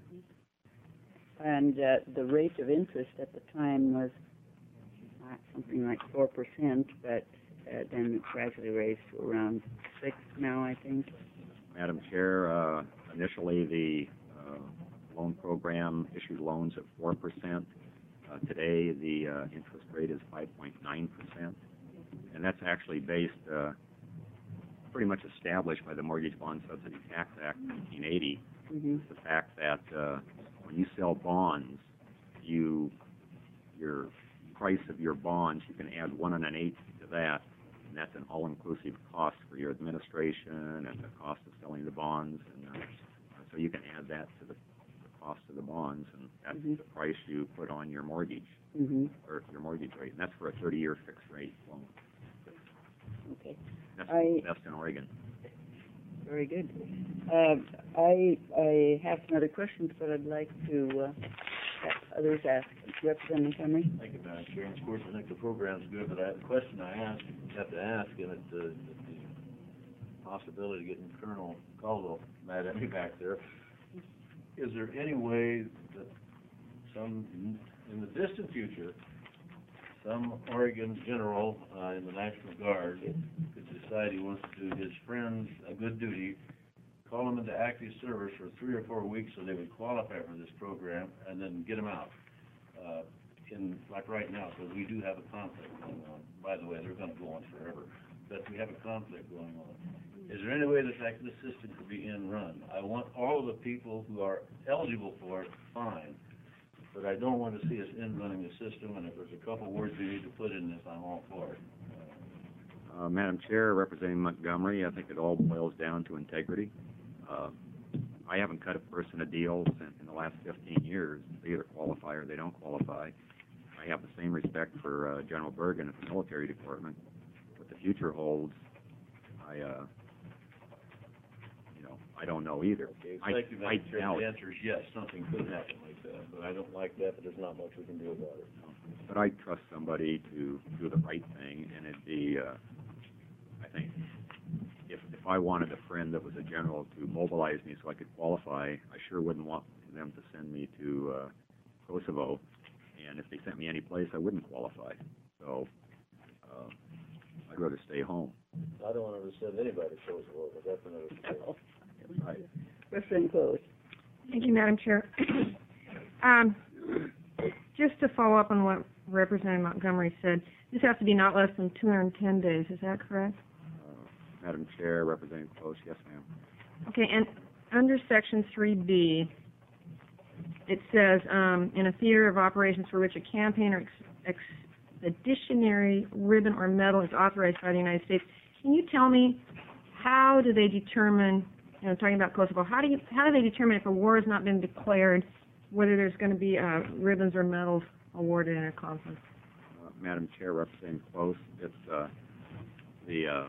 Mm-hmm. And uh, the rate of interest at the time was uh, something like four percent, but uh, then it gradually raised to around six now, I think. Madam Chair, uh, initially the uh, loan program issued loans at four percent. Uh, today the uh, interest rate is five point nine percent, and that's actually based, uh, pretty much established by the Mortgage Bond Subsidy Tax Act of nineteen eighty. Mm-hmm. The fact that uh, when you sell bonds, you your price of your bonds, you can add one and an eighth to that, and that's an all-inclusive cost for your administration and the cost of selling the bonds, and uh, so you can add that to the, the cost of the bonds, and that's mm-hmm. the price you put on your mortgage, mm-hmm. or your mortgage rate, and that's for a thirty-year fixed rate loan. Okay. That's I, the best in Oregon. Very good. Uh, I I have some other questions, but I'd like to uh, have others ask. Representative Montgomery. Thank you, Madam Chair. Of course, I think the program's good, but I, the question I asked, have to ask, and it's uh, the possibility of getting Colonel Caldwell mad at me back there. Is there any way that some, in the distant future, some Oregon general uh, in the National Guard could decide he wants to do his friends a good duty, call them into active service for three or four weeks so they would qualify for this program, and then get them out? Uh, in, like right now, because we do have a conflict going on. By the way, they're going to go on forever, but we have a conflict going on. Is there any way that that, this system could be in run? I want all of the people who are eligible for it, fine, but I don't want to see us in running the system, and if there's a couple words we need to put in this, I'm all for it. Uh, Madam Chair, Representative Montgomery, I think it all boils down to integrity. Uh, I haven't cut a person a deal in, in the last fifteen years. They either qualify or they don't qualify. I have the same respect for uh, General Bergen at the military department. What the future holds, I, uh, you know, I don't know either. Okay, I, thank you, I Madam Chair. doubt. The answer is yes, something could happen like that, but I don't like that, but there's not much we can do about it. But I trust somebody to do the right thing, and it'd be, uh, I think, if if I wanted a friend that was a general to mobilize me so I could qualify, I sure wouldn't want them to send me to uh, Kosovo. And if they sent me any place, I wouldn't qualify. So uh, I'd rather stay home. I don't want to send anybody to Kosovo, but that's another story. Right. Question closed. Thank you, Madam Chair. um, just to follow up on what Representative Montgomery said, this has to be not less than two hundred ten days. Is that correct? Uh, Madam Chair, Representative Close, yes, ma'am. Okay, and under Section three B, it says, um, in a theater of operations for which a campaign or ex expeditionary ribbon or medal is authorized by the United States, can you tell me how do they determine, you know, talking about Kosovo, how do you, how do they determine if a war has not been declared, whether there's going to be uh, ribbons or medals awarded in a conference? Uh, Madam Chair, Representative Close, it's uh, the uh,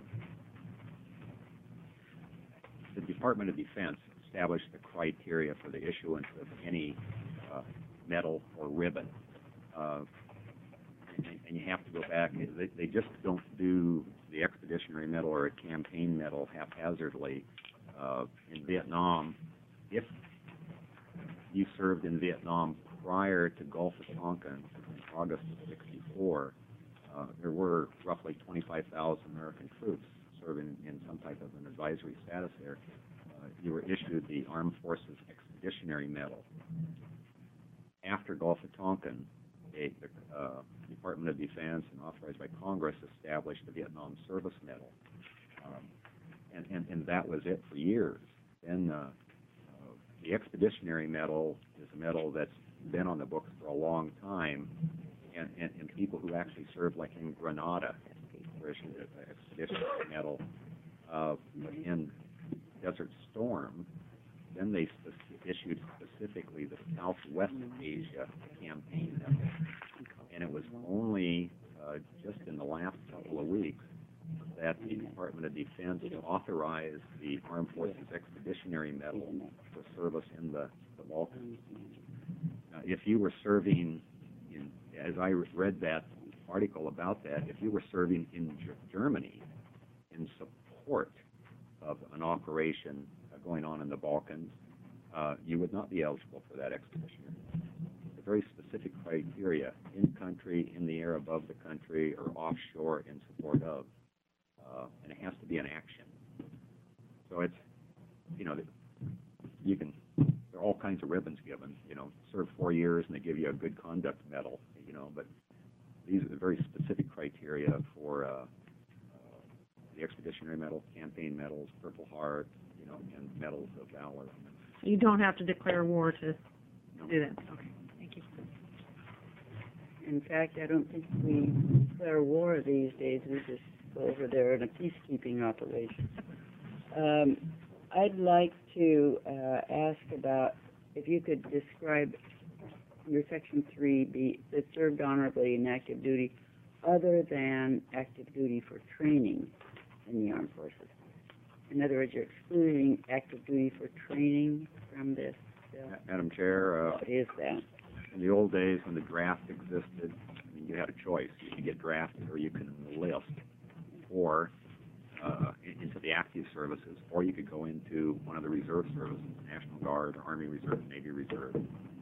the Department of Defense established the criteria for the issuance of any uh, medal or ribbon. Uh, and, and you have to go back. They, they just don't do the Expeditionary Medal or a campaign medal haphazardly. Uh, in Vietnam, if you served in Vietnam prior to Gulf of Tonkin in August of sixty-four, uh, there were roughly twenty-five thousand American troops serving in some type of an advisory status there. Uh, you were issued the Armed Forces Expeditionary Medal. After Gulf of Tonkin, a, the uh, Department of Defense and authorized by Congress established the Vietnam Service Medal. Um, and, and, and that was it for years. Then uh, uh, the Expeditionary Medal is a medal that's been on the books for a long time, and, and, and people who actually served, like in Grenada, were issued an Expeditionary Medal. Uh, in Desert Storm, then they spec- issued specifically the Southwest Asia campaign medal. And it was only uh, just in the last couple of weeks that the Department of Defense authorized the Armed Forces Expeditionary Medal for service in the, the Balkans. Now, if you were serving in, as I read that article about that, if you were serving in G- Germany in support of an operation uh, going on in the Balkans, uh, you would not be eligible for that expeditionary. It's a very specific criteria: in country, in the air above the country, or offshore in support of. Uh, and it has to be an action. So it's, you know, you can, there are all kinds of ribbons given, you know, serve four years and they give you a good conduct medal, you know, but these are the very specific criteria for uh, uh, the Expeditionary Medal, campaign medals, Purple Heart, you know, and medals of valor. You don't have to declare war to No. do that. Okay, thank you. In fact, I don't think we declare war these days. We just go over there in a peacekeeping operation. Um, I'd like to uh, ask about if you could describe under Section three B that served honorably in active duty, other than active duty for training in the armed forces. In other words, you're excluding active duty for training from this bill. Madam Chair, uh, What is that? in the old days when the draft existed, I mean, you had a choice. You could get drafted or you could enlist or uh, into the active services, or you could go into one of the reserve services, National Guard, Army Reserve, Navy Reserve.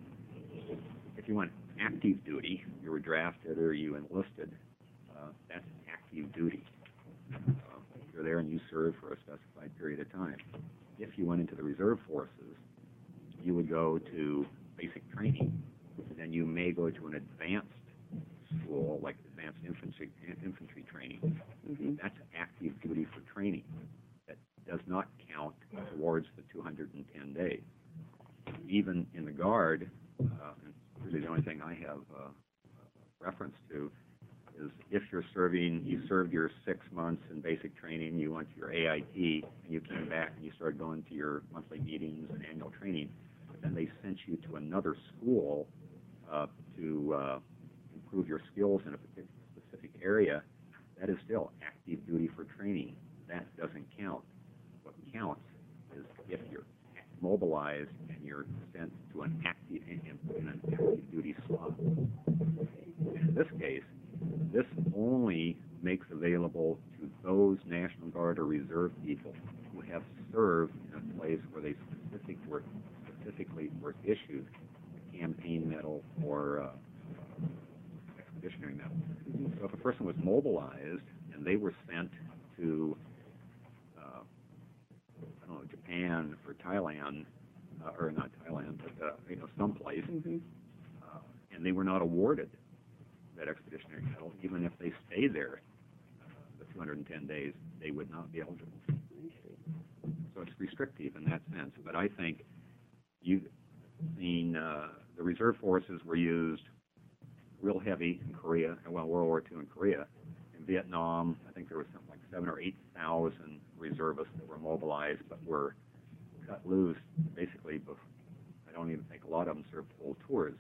If you went active duty, you were drafted or you enlisted, uh, that's active duty. Uh, you're there and you serve for a specified period of time. If you went into the reserve forces, you would go to basic training, and then you may go to an advanced school, like advanced infantry infantry training. Mm-hmm. That's active duty for training. That does not count towards the two hundred ten days. Even in the Guard, uh, and really the only thing I have uh, reference to is if you're serving, you served your six months in basic training, you went to your A I T, and you came back and you started going to your monthly meetings and annual training, but then they sent you to another school uh, to uh, improve your skills in a particular specific area, that is still active duty for training. That doesn't count. What counts is if you're mobilized and you're sent to an active in, in an active duty slot. In this case, this only makes available to those National Guard or Reserve people who have served in a place where they specific were, specifically were issued a campaign medal or uh, expeditionary medal. So if a person was mobilized and they were sent to, uh, I don't know, Japan or Thailand, uh, or not Thailand, but uh, you know, someplace, Mm-hmm. uh, and they were not awarded that expeditionary medal, even if they stayed there uh, the two hundred ten days, they would not be eligible. So it's restrictive in that sense. But I think you've seen uh, the reserve forces were used real heavy in Korea, well, World War Two in Korea. In Vietnam, I think there was something like seven or eight thousand reservists that were mobilized, but were cut loose basically. Before, I don't even think a lot of them served full tours.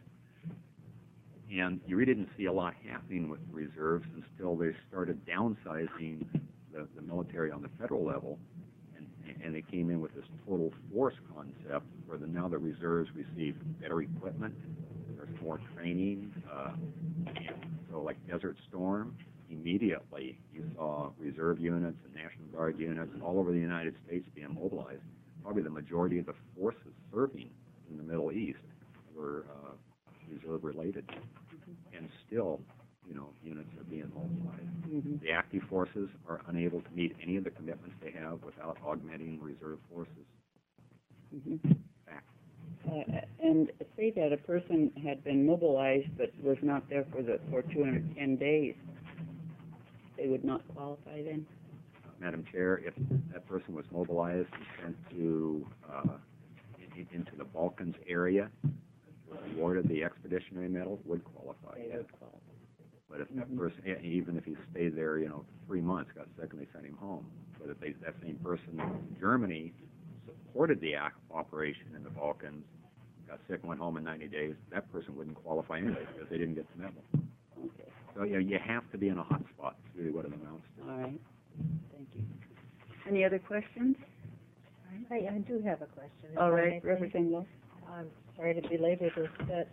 And you really didn't see a lot happening with the reserves until they started downsizing the, the military on the federal level, and, and they came in with this total force concept where the, now the reserves receive better equipment, there's more training, uh, and so like Desert Storm, immediately you saw reserve units and National Guard units all over the United States being mobilized. Probably the majority of the forces serving in the Middle East were uh, reserve related. And still, you know, units are being mobilized. Mm-hmm. The active forces are unable to meet any of the commitments they have without augmenting reserve forces. Mm-hmm. Fact. Uh, and say that a person had been mobilized but was not there for the for two hundred ten days, they would not qualify then? Uh, Madam Chair, if that person was mobilized and sent to uh, in- into the Balkans area was awarded the Expeditionary Medal would qualify, They yeah. would qualify. But if that Mhm. person, e- even if he stayed there, you know, three months, got sick and they sent him home. But if they, that same person in Germany supported the ac- operation in the Balkans, got sick and went home in ninety days, that person wouldn't qualify anyway because they didn't get the medal. Okay, So, you know, you have to be in a hot spot, is really what it amounts to. all right, thank you. Any other questions? I, I do have a question. if All I right, may, please. Representative Lowe? I'm sorry to belabor this,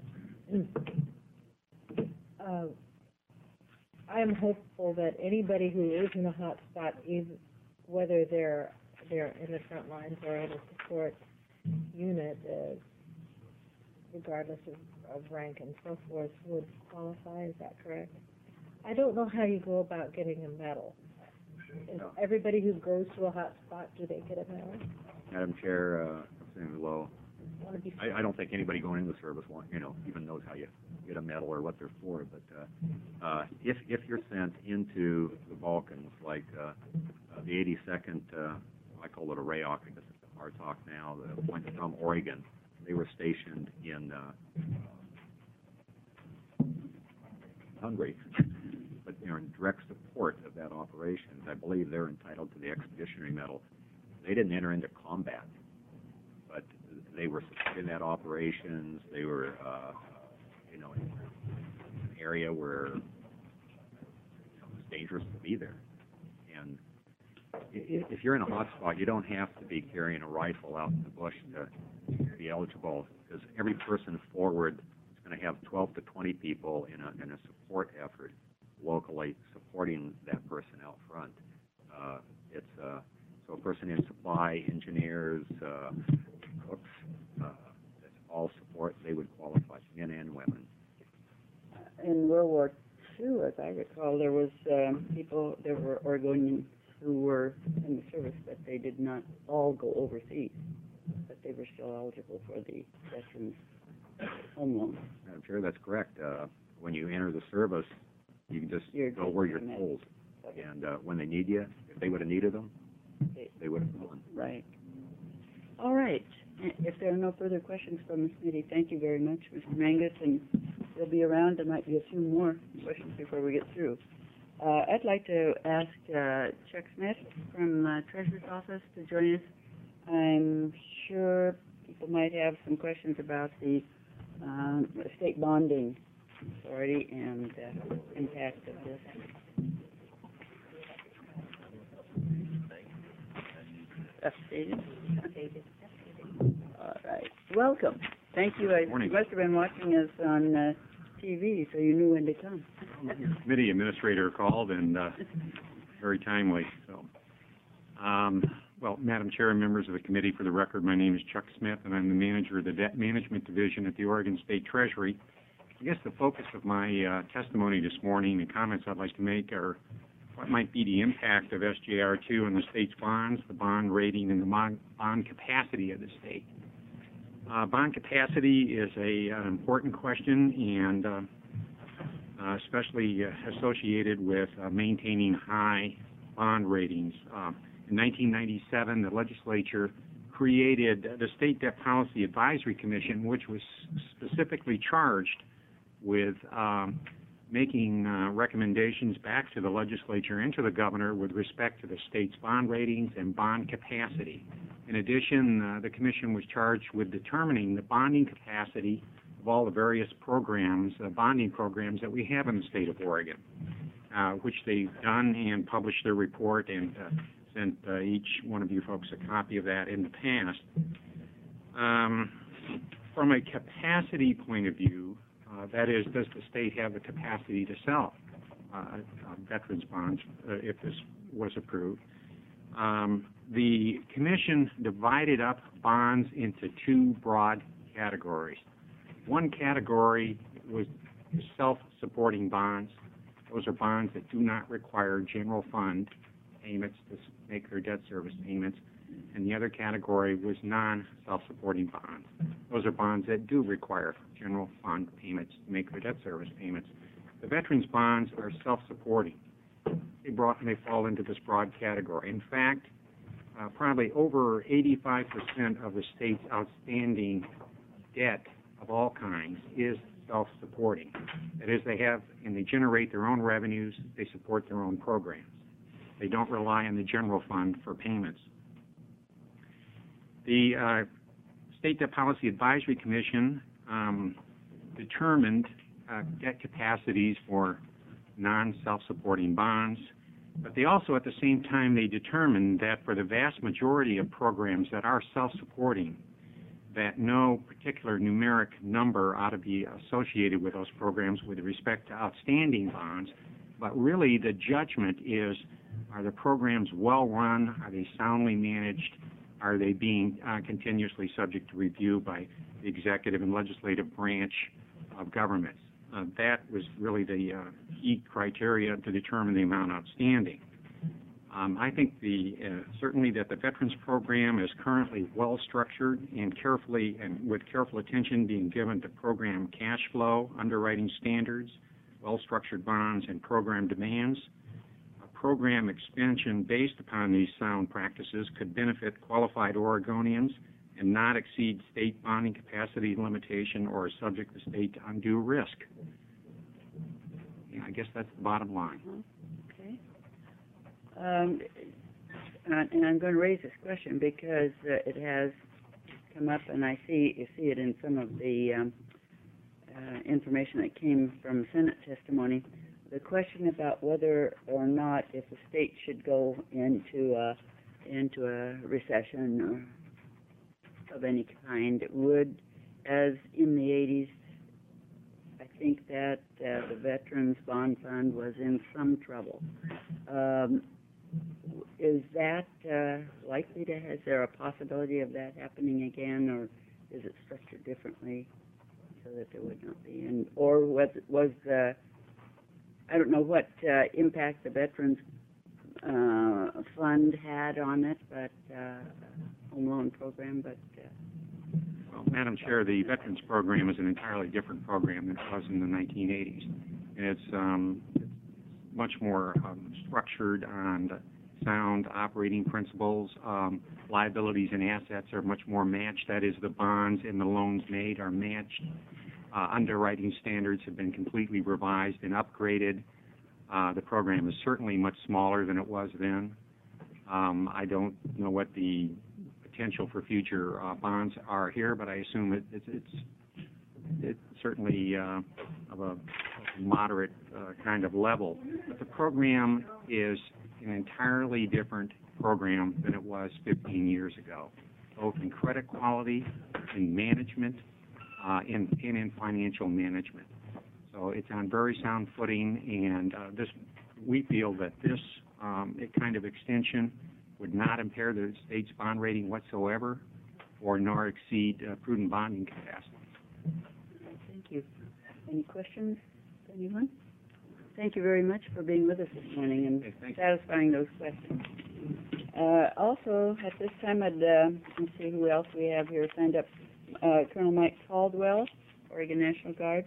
but uh, I am hopeful that anybody who is in a hot spot, either, whether they're they're in the front lines or in a support unit, uh, regardless of, of rank and so forth, would qualify. Is that correct? I don't know how you go about getting a medal. Is No. everybody who goes to a hot spot, do they get a medal? Madam Chair, uh, Representative Lowe, Want to be I, I don't think anybody going into the service want, you know, even knows how you get a medal or what they're for, but, uh, uh, if, if you're sent into the Balkans, like, uh, uh, the eighty-second, uh, I call it a R A O C, I guess it's the Hartok now, the went from Oregon, they were stationed in, uh, Hungary, but they're in direct support of that operation. I believe they're entitled to the Expeditionary Medal. They didn't enter into combat, but they were supporting that operations. They were, uh, you know, in an area where, you know, it's dangerous to be there. And if, if you're in a hot spot, you don't have to be carrying a rifle out in the bush to be eligible, because every person forward is going to have twelve to twenty people in a, in a support effort locally supporting that person out front. Uh, it's, uh, so a person in supply, engineers, uh, cooks, uh, that's all support, they would qualify, men and women. In World War Two, as I recall, there was, um, people, there were Oregonians who were in the service, but they did not all go overseas, but they were still eligible for the Veterans Home Loan. Madam Chair, that's correct. Uh, when you enter the service, you can just You're go where you're just told. And, uh, when they need you, if they would have needed them, They- they would have gone. Right. All right. If there are no further questions from the committee, thank you very much, Mister Mangus, and they'll be around. There might be a few more questions before we get through. Uh, I'd like to ask uh, Chuck Smith from the Treasurer's Office to join us. I'm sure people might have some questions about the um, state bonding authority and uh, impact of this. Updated? All right. Welcome. Thank you. I, Morning. you must have been watching us on uh, T V, so you knew when to come. Committee administrator called and, uh, very timely, so. Um, well, Madam Chair and members of the committee, for the record, my name is Chuck Smith, and I'm the manager of the Debt Management Division at the Oregon State Treasury. I guess the focus of my, uh, testimony this morning, the comments I'd like to make are what might be the impact of S J R two on the state's bonds, the bond rating, and the bond, bond capacity of the state. Uh, bond capacity is a, an important question, and uh, uh, especially uh, associated with uh, maintaining high bond ratings. Uh, in nineteen ninety-seven, the legislature created the State Debt Policy Advisory Commission, which was specifically charged with um, making uh, recommendations back to the legislature and to the governor with respect to the state's bond ratings and bond capacity. In addition, uh, the commission was charged with determining the bonding capacity of all the various programs, uh, bonding programs that we have in the state of Oregon, uh, which they've done and published their report and uh, sent uh, each one of you folks a copy of that in the past. Um, from a capacity point of view, Uh, that is, does the state have the capacity to sell uh, uh, veterans bonds uh, if this was approved? Um, the commission divided up bonds into two broad categories. One category was self-supporting bonds. Those are bonds that do not require general fund payments to make their debt service payments. And the other category was non-self-supporting bonds. Those are bonds that do require general fund payments to make their debt service payments. The veterans bonds are self-supporting. They brought, they fall into this broad category. In fact, uh, probably over eighty-five percent of the state's outstanding debt of all kinds is self-supporting. That is, they have, and they generate their own revenues, they support their own programs. They don't rely on the general fund for payments. The uh, State Debt Policy Advisory Commission um, determined uh, debt capacities for non-self-supporting bonds, but they also, at the same time, they determined that for the vast majority of programs that are self-supporting, that no particular numeric number ought to be associated with those programs with respect to outstanding bonds, but really the judgment is, are the programs well run? Are they soundly managed? Are they being uh, continuously subject to review by the executive and legislative branch of government? Uh, that was really the uh, key criteria to determine the amount outstanding. Um, I think the uh, certainly that the Veterans Program is currently well structured and carefully and with careful attention being given to program cash flow, underwriting standards, well structured bonds, and program demands. A program expansion based upon these sound practices could benefit qualified Oregonians and not exceed state bonding capacity limitation or subject the state to undue risk. Yeah, I guess that's the bottom line. Okay. Um, and and I'm going to raise this question because uh, it has come up, and I see you see it in some of the um, uh, information that came from Senate testimony. The question about whether or not if the state should go into a, into a recession or of any kind, would, as in the eighties, I think that uh, the Veterans Bond Fund was in some trouble. Um, is that uh, likely to, is there a possibility of that happening again, or is it structured differently so that there would not be? And, or was, was uh, I don't know what uh, impact the Veterans uh, Fund had on it, but uh, home loan program, but uh, Well, Madam Chair, the Veterans Program is an entirely different program than it was in the nineteen eighties. And it's um, much more um, structured on sound operating principles. Um, liabilities and assets are much more matched. That is, the bonds and the loans made are matched. Uh, underwriting standards have been completely revised and upgraded. Uh, the program is certainly much smaller than it was then. Um, I don't know what the potential for future uh, bonds are here, but I assume it, it's, it's it's certainly uh, of a moderate uh, kind of level. But the program is an entirely different program than it was fifteen years ago, both in credit quality, in management, uh, and, and in financial management. So it's on very sound footing, and uh, this we feel that this um, kind of extension would not impair the state's bond rating whatsoever, or nor exceed uh, prudent bonding capacity. thank you. Any questions, anyone? Thank you very much for being with us this morning and Okay, satisfying those questions. Uh, also, at this time, I'd uh, let's see who else we have here signed up. Uh, Colonel Mike Caldwell, Oregon National Guard.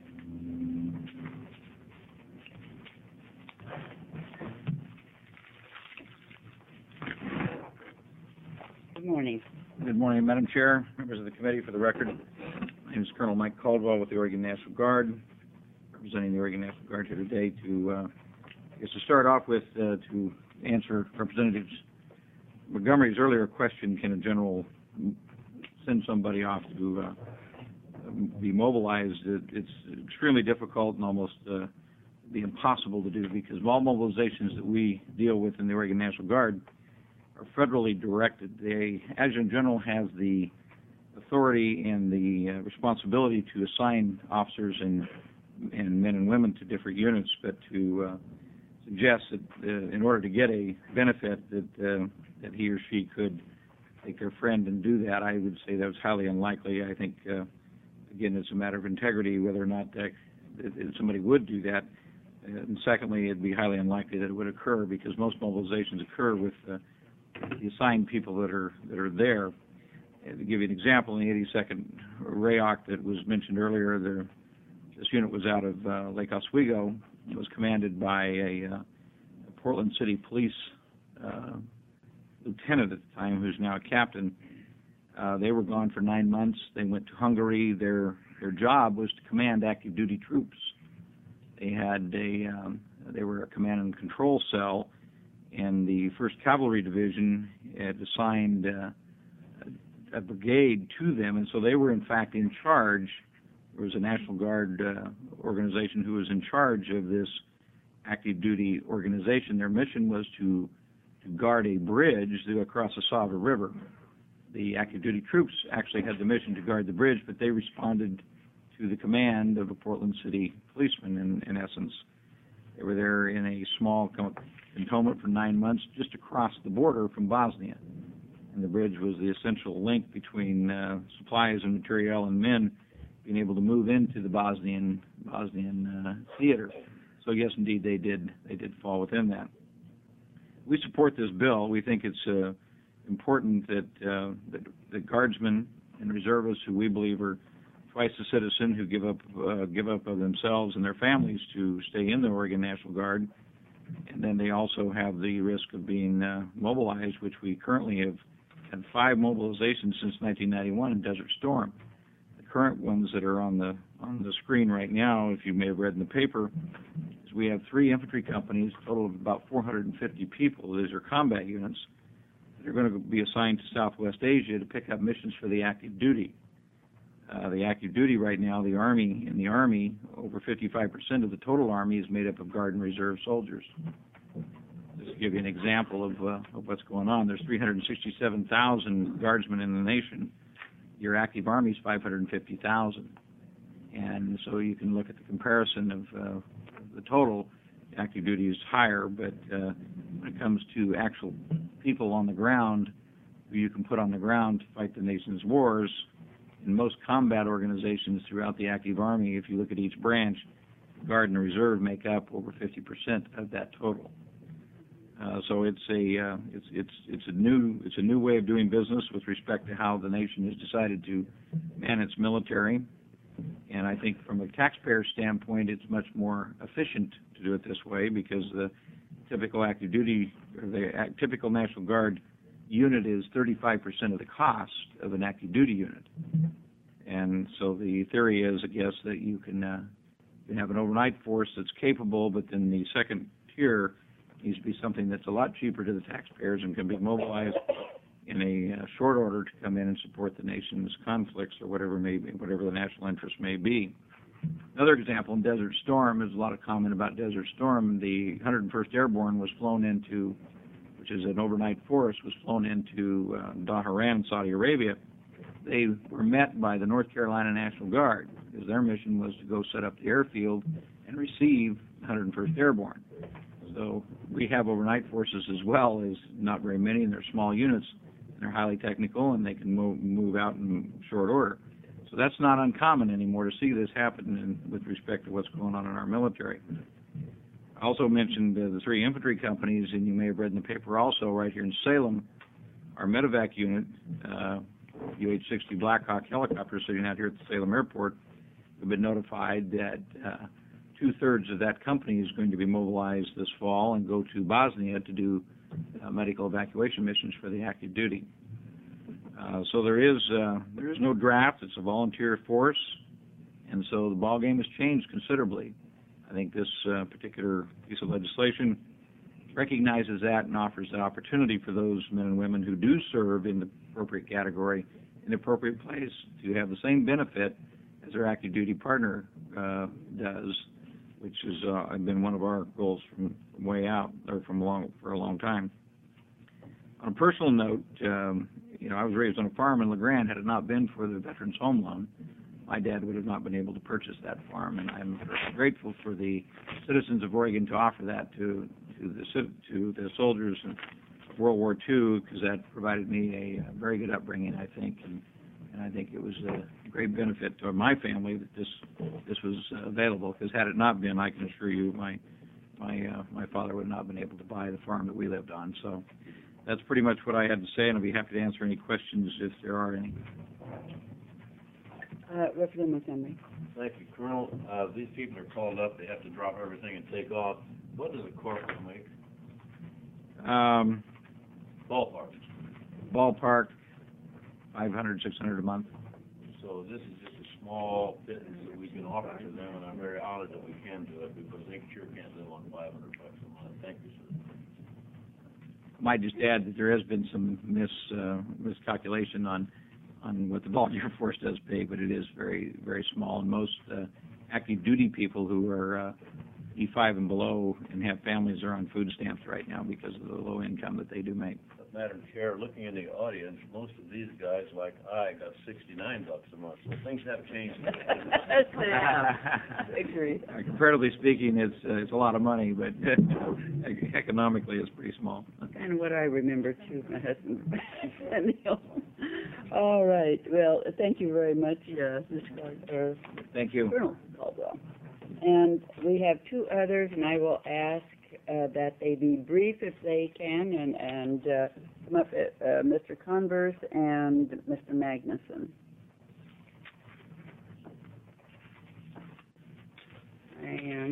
Good morning. Good morning, Madam Chair, members of the committee. For the record, my name is Colonel Mike Caldwell with the Oregon National Guard, representing the Oregon National Guard here today to, uh, I guess to start off with, uh, to answer Representatives Montgomery's earlier question, can a general send somebody off to uh, be mobilized? It, it's extremely difficult and almost uh, be impossible to do because all mobilizations that we deal with in the Oregon National Guard are federally directed. The Adjutant General has the authority and the uh, responsibility to assign officers and and men and women to different units, but to uh, suggest that uh, in order to get a benefit that uh, that he or she could take their friend and do that, I would say that was highly unlikely. I think uh, again, it's a matter of integrity whether or not that, that somebody would do that. Uh, and secondly, it'd be highly unlikely that it would occur because most mobilizations occur with uh, the assigned people that are that are there. And to give you an example, in the eighty-second R A O C that was mentioned earlier, the, this unit was out of uh, Lake Oswego. It was commanded by a, uh, a Portland City Police uh, lieutenant at the time, who's now a captain. Uh, they were gone for nine months. They went to Hungary. Their their job was to command active duty troops. They had a um, they were a command and control cell, and the First Cavalry Division had assigned uh, a, a brigade to them, and so they were in fact in charge. There was a National Guard uh, organization who was in charge of this active duty organization. Their mission was to to guard a bridge across the Sava River. The active duty troops actually had the mission to guard the bridge, but they responded to the command of a Portland City policeman, in, in essence. They were there in a small cantonment for nine months just across the border from Bosnia. And the bridge was the essential link between uh, supplies and material and men being able to move into the Bosnian Bosnian uh, theater. So yes, indeed, they did they did fall within that. We support this bill. We think it's uh, important that, uh, that that guardsmen and reservists, who we believe are twice the citizen, who give up uh, give up of themselves and their families to stay in the Oregon National Guard, and then they also have the risk of being uh, mobilized, which we currently have had five mobilizations since nineteen ninety-one in Desert Storm. The current ones that are on the on the screen right now, if you may have read in the paper, is we have three infantry companies, a total of about four hundred fifty people. These are combat units. They're going to be assigned to Southwest Asia to pick up missions for the active duty. Uh, the active duty right now, the Army, in the Army, over fifty-five percent of the total Army is made up of Guard and Reserve soldiers. Just to give you an example of, uh, of what's going on, there's three hundred sixty-seven thousand Guardsmen in the nation. Your active Army is five hundred fifty thousand. And so you can look at the comparison of uh, the total. Active duty is higher, but uh, when it comes to actual people on the ground who you can put on the ground to fight the nation's wars, in most combat organizations throughout the active Army, if you look at each branch, Guard and Reserve make up over fifty percent of that total. Uh, so it's a uh, it's it's it's a new it's a new way of doing business with respect to how the nation has decided to man its military. And I think from a taxpayer standpoint, it's much more efficient to do it this way, because the typical active duty, or the typical National Guard unit is thirty-five percent of the cost of an active duty unit. And so the theory is, I guess, that you can, uh, you can have an overnight force that's capable, but then the second tier needs to be something that's a lot cheaper to the taxpayers and can be mobilized in a uh, short order to come in and support the nation's conflicts, or whatever may be, whatever the national interest may be. Another example, in Desert Storm, there's a lot of comment about Desert Storm. The one hundred first Airborne was flown into, which is an overnight force, was flown into uh, Dhahran, Saudi Arabia. They were met by the North Carolina National Guard, because their mission was to go set up the airfield and receive one hundred first Airborne. So we have overnight forces as well, as not very many, and they're small units. They're highly technical, and they can move, move out in short order. So that's not uncommon anymore to see this happen in, with respect to what's going on in our military. I also mentioned uh, the three infantry companies, and you may have read in the paper also, right here in Salem, our medevac unit, uh, U H sixty Blackhawk helicopter sitting out here at the Salem Airport. We've been notified that uh, two-thirds of that company is going to be mobilized this fall and go to Bosnia to do Uh, medical evacuation missions for the active duty. Uh, so there is uh, there is no draft. It's a volunteer force, and so the ball game has changed considerably. I think this uh, particular piece of legislation recognizes that and offers the opportunity for those men and women who do serve in the appropriate category, in the appropriate place, to have the same benefit as their active duty partner uh, does, which has uh, been one of our goals from, from way out, or from long, for a long time. On a personal note, um, you know, I was raised on a farm in LeGrand. Had it not been for the Veterans Home Loan, my dad would have not been able to purchase that farm, and I'm grateful for the citizens of Oregon to offer that to to the to the soldiers of World War Two, because that provided me a, a very good upbringing, I think, and, and I think it was a great benefit to my family that this this was uh, available. Because had it not been, I can assure you, my my uh, my father would not have been able to buy the farm that we lived on. So that's pretty much what I had to say, and I'll be happy to answer any questions if there are any. Uh, Representative Montgomery. Thank you, Colonel. Uh, these people are called up. They have to drop everything and take off. What does a corporal make? Um, Ballpark. Ballpark, five hundred, six hundred a month. So this is just a small pittance that we can offer to them, and I'm very honored that we can do it, because they sure can't live on five hundred bucks a month. Thank you, sir. Might just add that there has been some mis, uh, miscalculation on, on what the volunteer force does pay, but it is very, very small, and most, uh, active duty people who are, uh, E five and below and have families are on food stamps right now because of the low income that they do make. But Madam Chair, looking in the audience, most of these guys, like I, got sixty-nine bucks a month, so things have changed. Agree. Uh, comparatively speaking, it's, uh, it's a lot of money, but economically it's pretty small. And what I remember too, my husband. All right, well, thank you very much, uh, Miz Caldwell, Thank you. Colonel Caldwell. And we have two others, and I will ask uh, that they be brief if they can, and, and uh, come up, uh, uh, Mister Converse and Mister Magnuson. And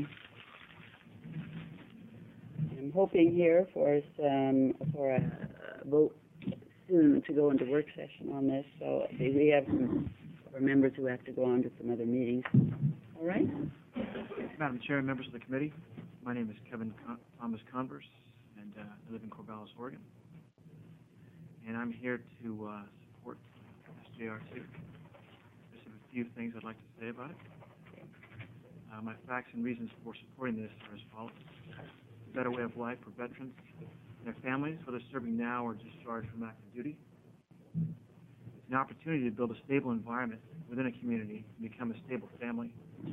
I'm hoping here for some, for a uh, vote soon to go into work session on this, so we have some of our members who have to go on to some other meetings. All right? Madam Chair, members of the committee, my name is Kevin Con- Thomas Converse, and uh, I live in Corvallis, Oregon. And I'm here to uh, support S J R two. Just have a few things I'd like to say about it. Uh, my facts and reasons for supporting this are as follows. A better way of life for veterans and their families, whether serving now or discharged from active duty. It's an opportunity to build a stable environment within a community and become a stable family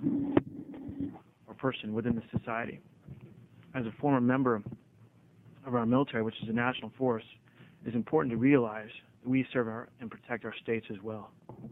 or person within the society. As a former member of our military, which is a national force, it is important to realize that we serve our, and protect our states as well.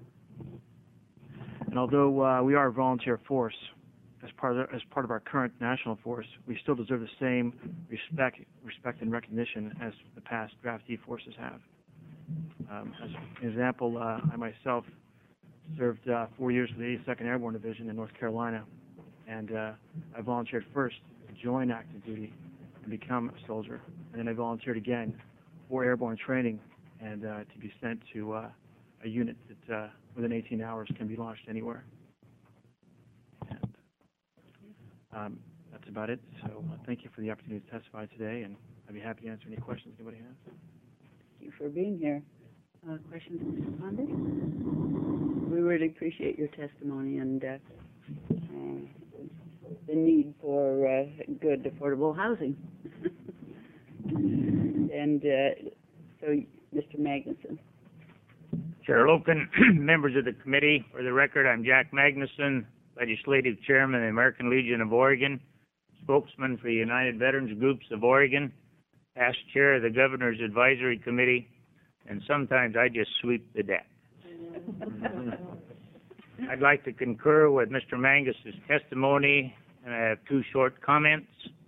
And although uh, we are a volunteer force, as part, of, as part of our current national force, we still deserve the same respect, respect and recognition as the past draftee forces have. Um, as an example, uh, I myself served uh, four years with the eighty-second Airborne Division in North Carolina, and uh, I volunteered first to join active duty and become a soldier, and then I volunteered again for airborne training and uh, to be sent to uh, a unit that uh, within eighteen hours can be launched anywhere. And, um, that's about it. So uh, thank you for the opportunity to testify today, and I'd be happy to answer any questions anybody has. Thank you for being here. Uh, questions, Mister Converse? We really appreciate your testimony and uh, uh, the need for uh, good, affordable housing. And uh, so, Mister Magnuson. Chair Loken, members of the committee, for the record, I'm Jack Magnuson, Legislative Chairman of the American Legion of Oregon, spokesman for the United Veterans Groups of Oregon, past chair of the Governor's Advisory Committee, and sometimes I just sweep the deck. I'd like to concur with Mister Mangus's testimony, and I have two short comments.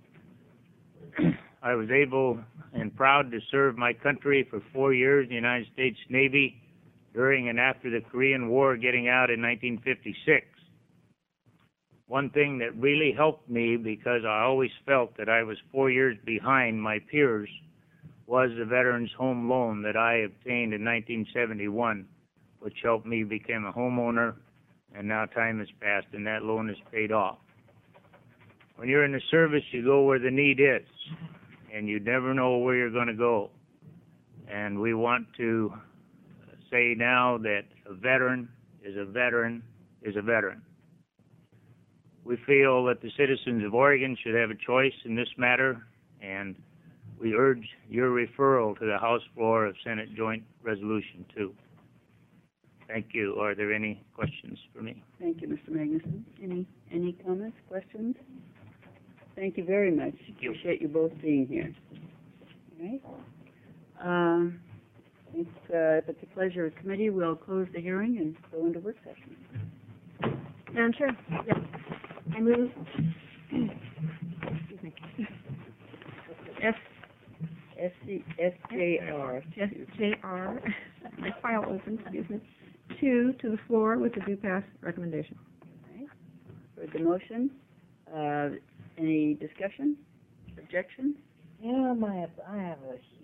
I was able and proud to serve my country for four years in the United States Navy during and after the Korean War, getting out in nineteen fifty-six. One thing that really helped me, because I always felt that I was four years behind my peers, was the Veterans Home Loan that I obtained in nineteen seventy-one, which helped me become a homeowner, and now time has passed and that loan is paid off. When you're in the service, you go where the need is, and you never know where you're going to go. And we want to say now that a veteran is a veteran is a veteran. We feel that the citizens of Oregon should have a choice in this matter, and we urge your referral to the House floor of Senate Joint Resolution two. Thank you. Are there any questions for me? Thank you, Mister Magnuson. Any any comments, questions? Thank you very much. Thank you. Appreciate you both being here. All right. Um, if, uh, if it's a pleasure of the committee, we'll close the hearing and go into work session. Madam Chair? Yes. I move. Excuse me. S. S C S J R. S J R. My file open, excuse me. Two to the floor with the do pass recommendation. Okay. For the motion, uh, any discussion, objection? Yeah, my, I have a huge objection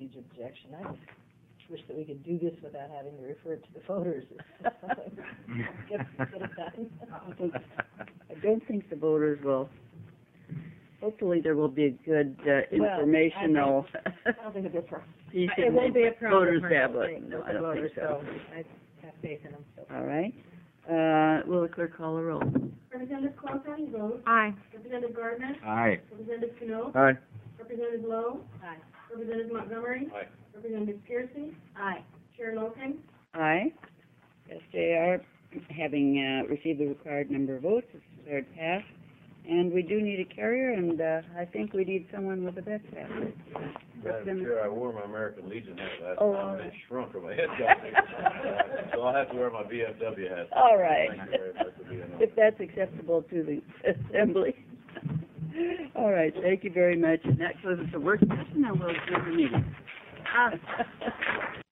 section. I just wish that we could do this without having to refer it to the voters. Get, get it done. I think- I don't think the voters will. Hopefully, there will be a good uh, Well, I informational I don't think it'll be a problem. piece It in won't be a the problem. voters' for tablet. thing No, with I the don't think voters, so. I have faith in them, so. All right. Uh, will the clerk call the roll? Representative Claus, how do you vote? Aye. Representative Gardner? Aye. Representative Cano? Aye. Representative Lowe? Aye. Representative Montgomery? Aye. Representative Piercy? Aye. Chair Loken? Aye. S J R, having uh, received the required number of votes, is declared passed. And we do need a carrier, and uh, I think we need someone with a best pass. Madam Chair, I wore my American Legion hat last Oh, time, all and right. it shrunk or my head got bigger. So I'll have to wear my V F W hat. All right. Thank you very much for being on. If that's acceptable to the assembly. All right, thank you very much. And that closes the work session, and we'll adjourn the meeting.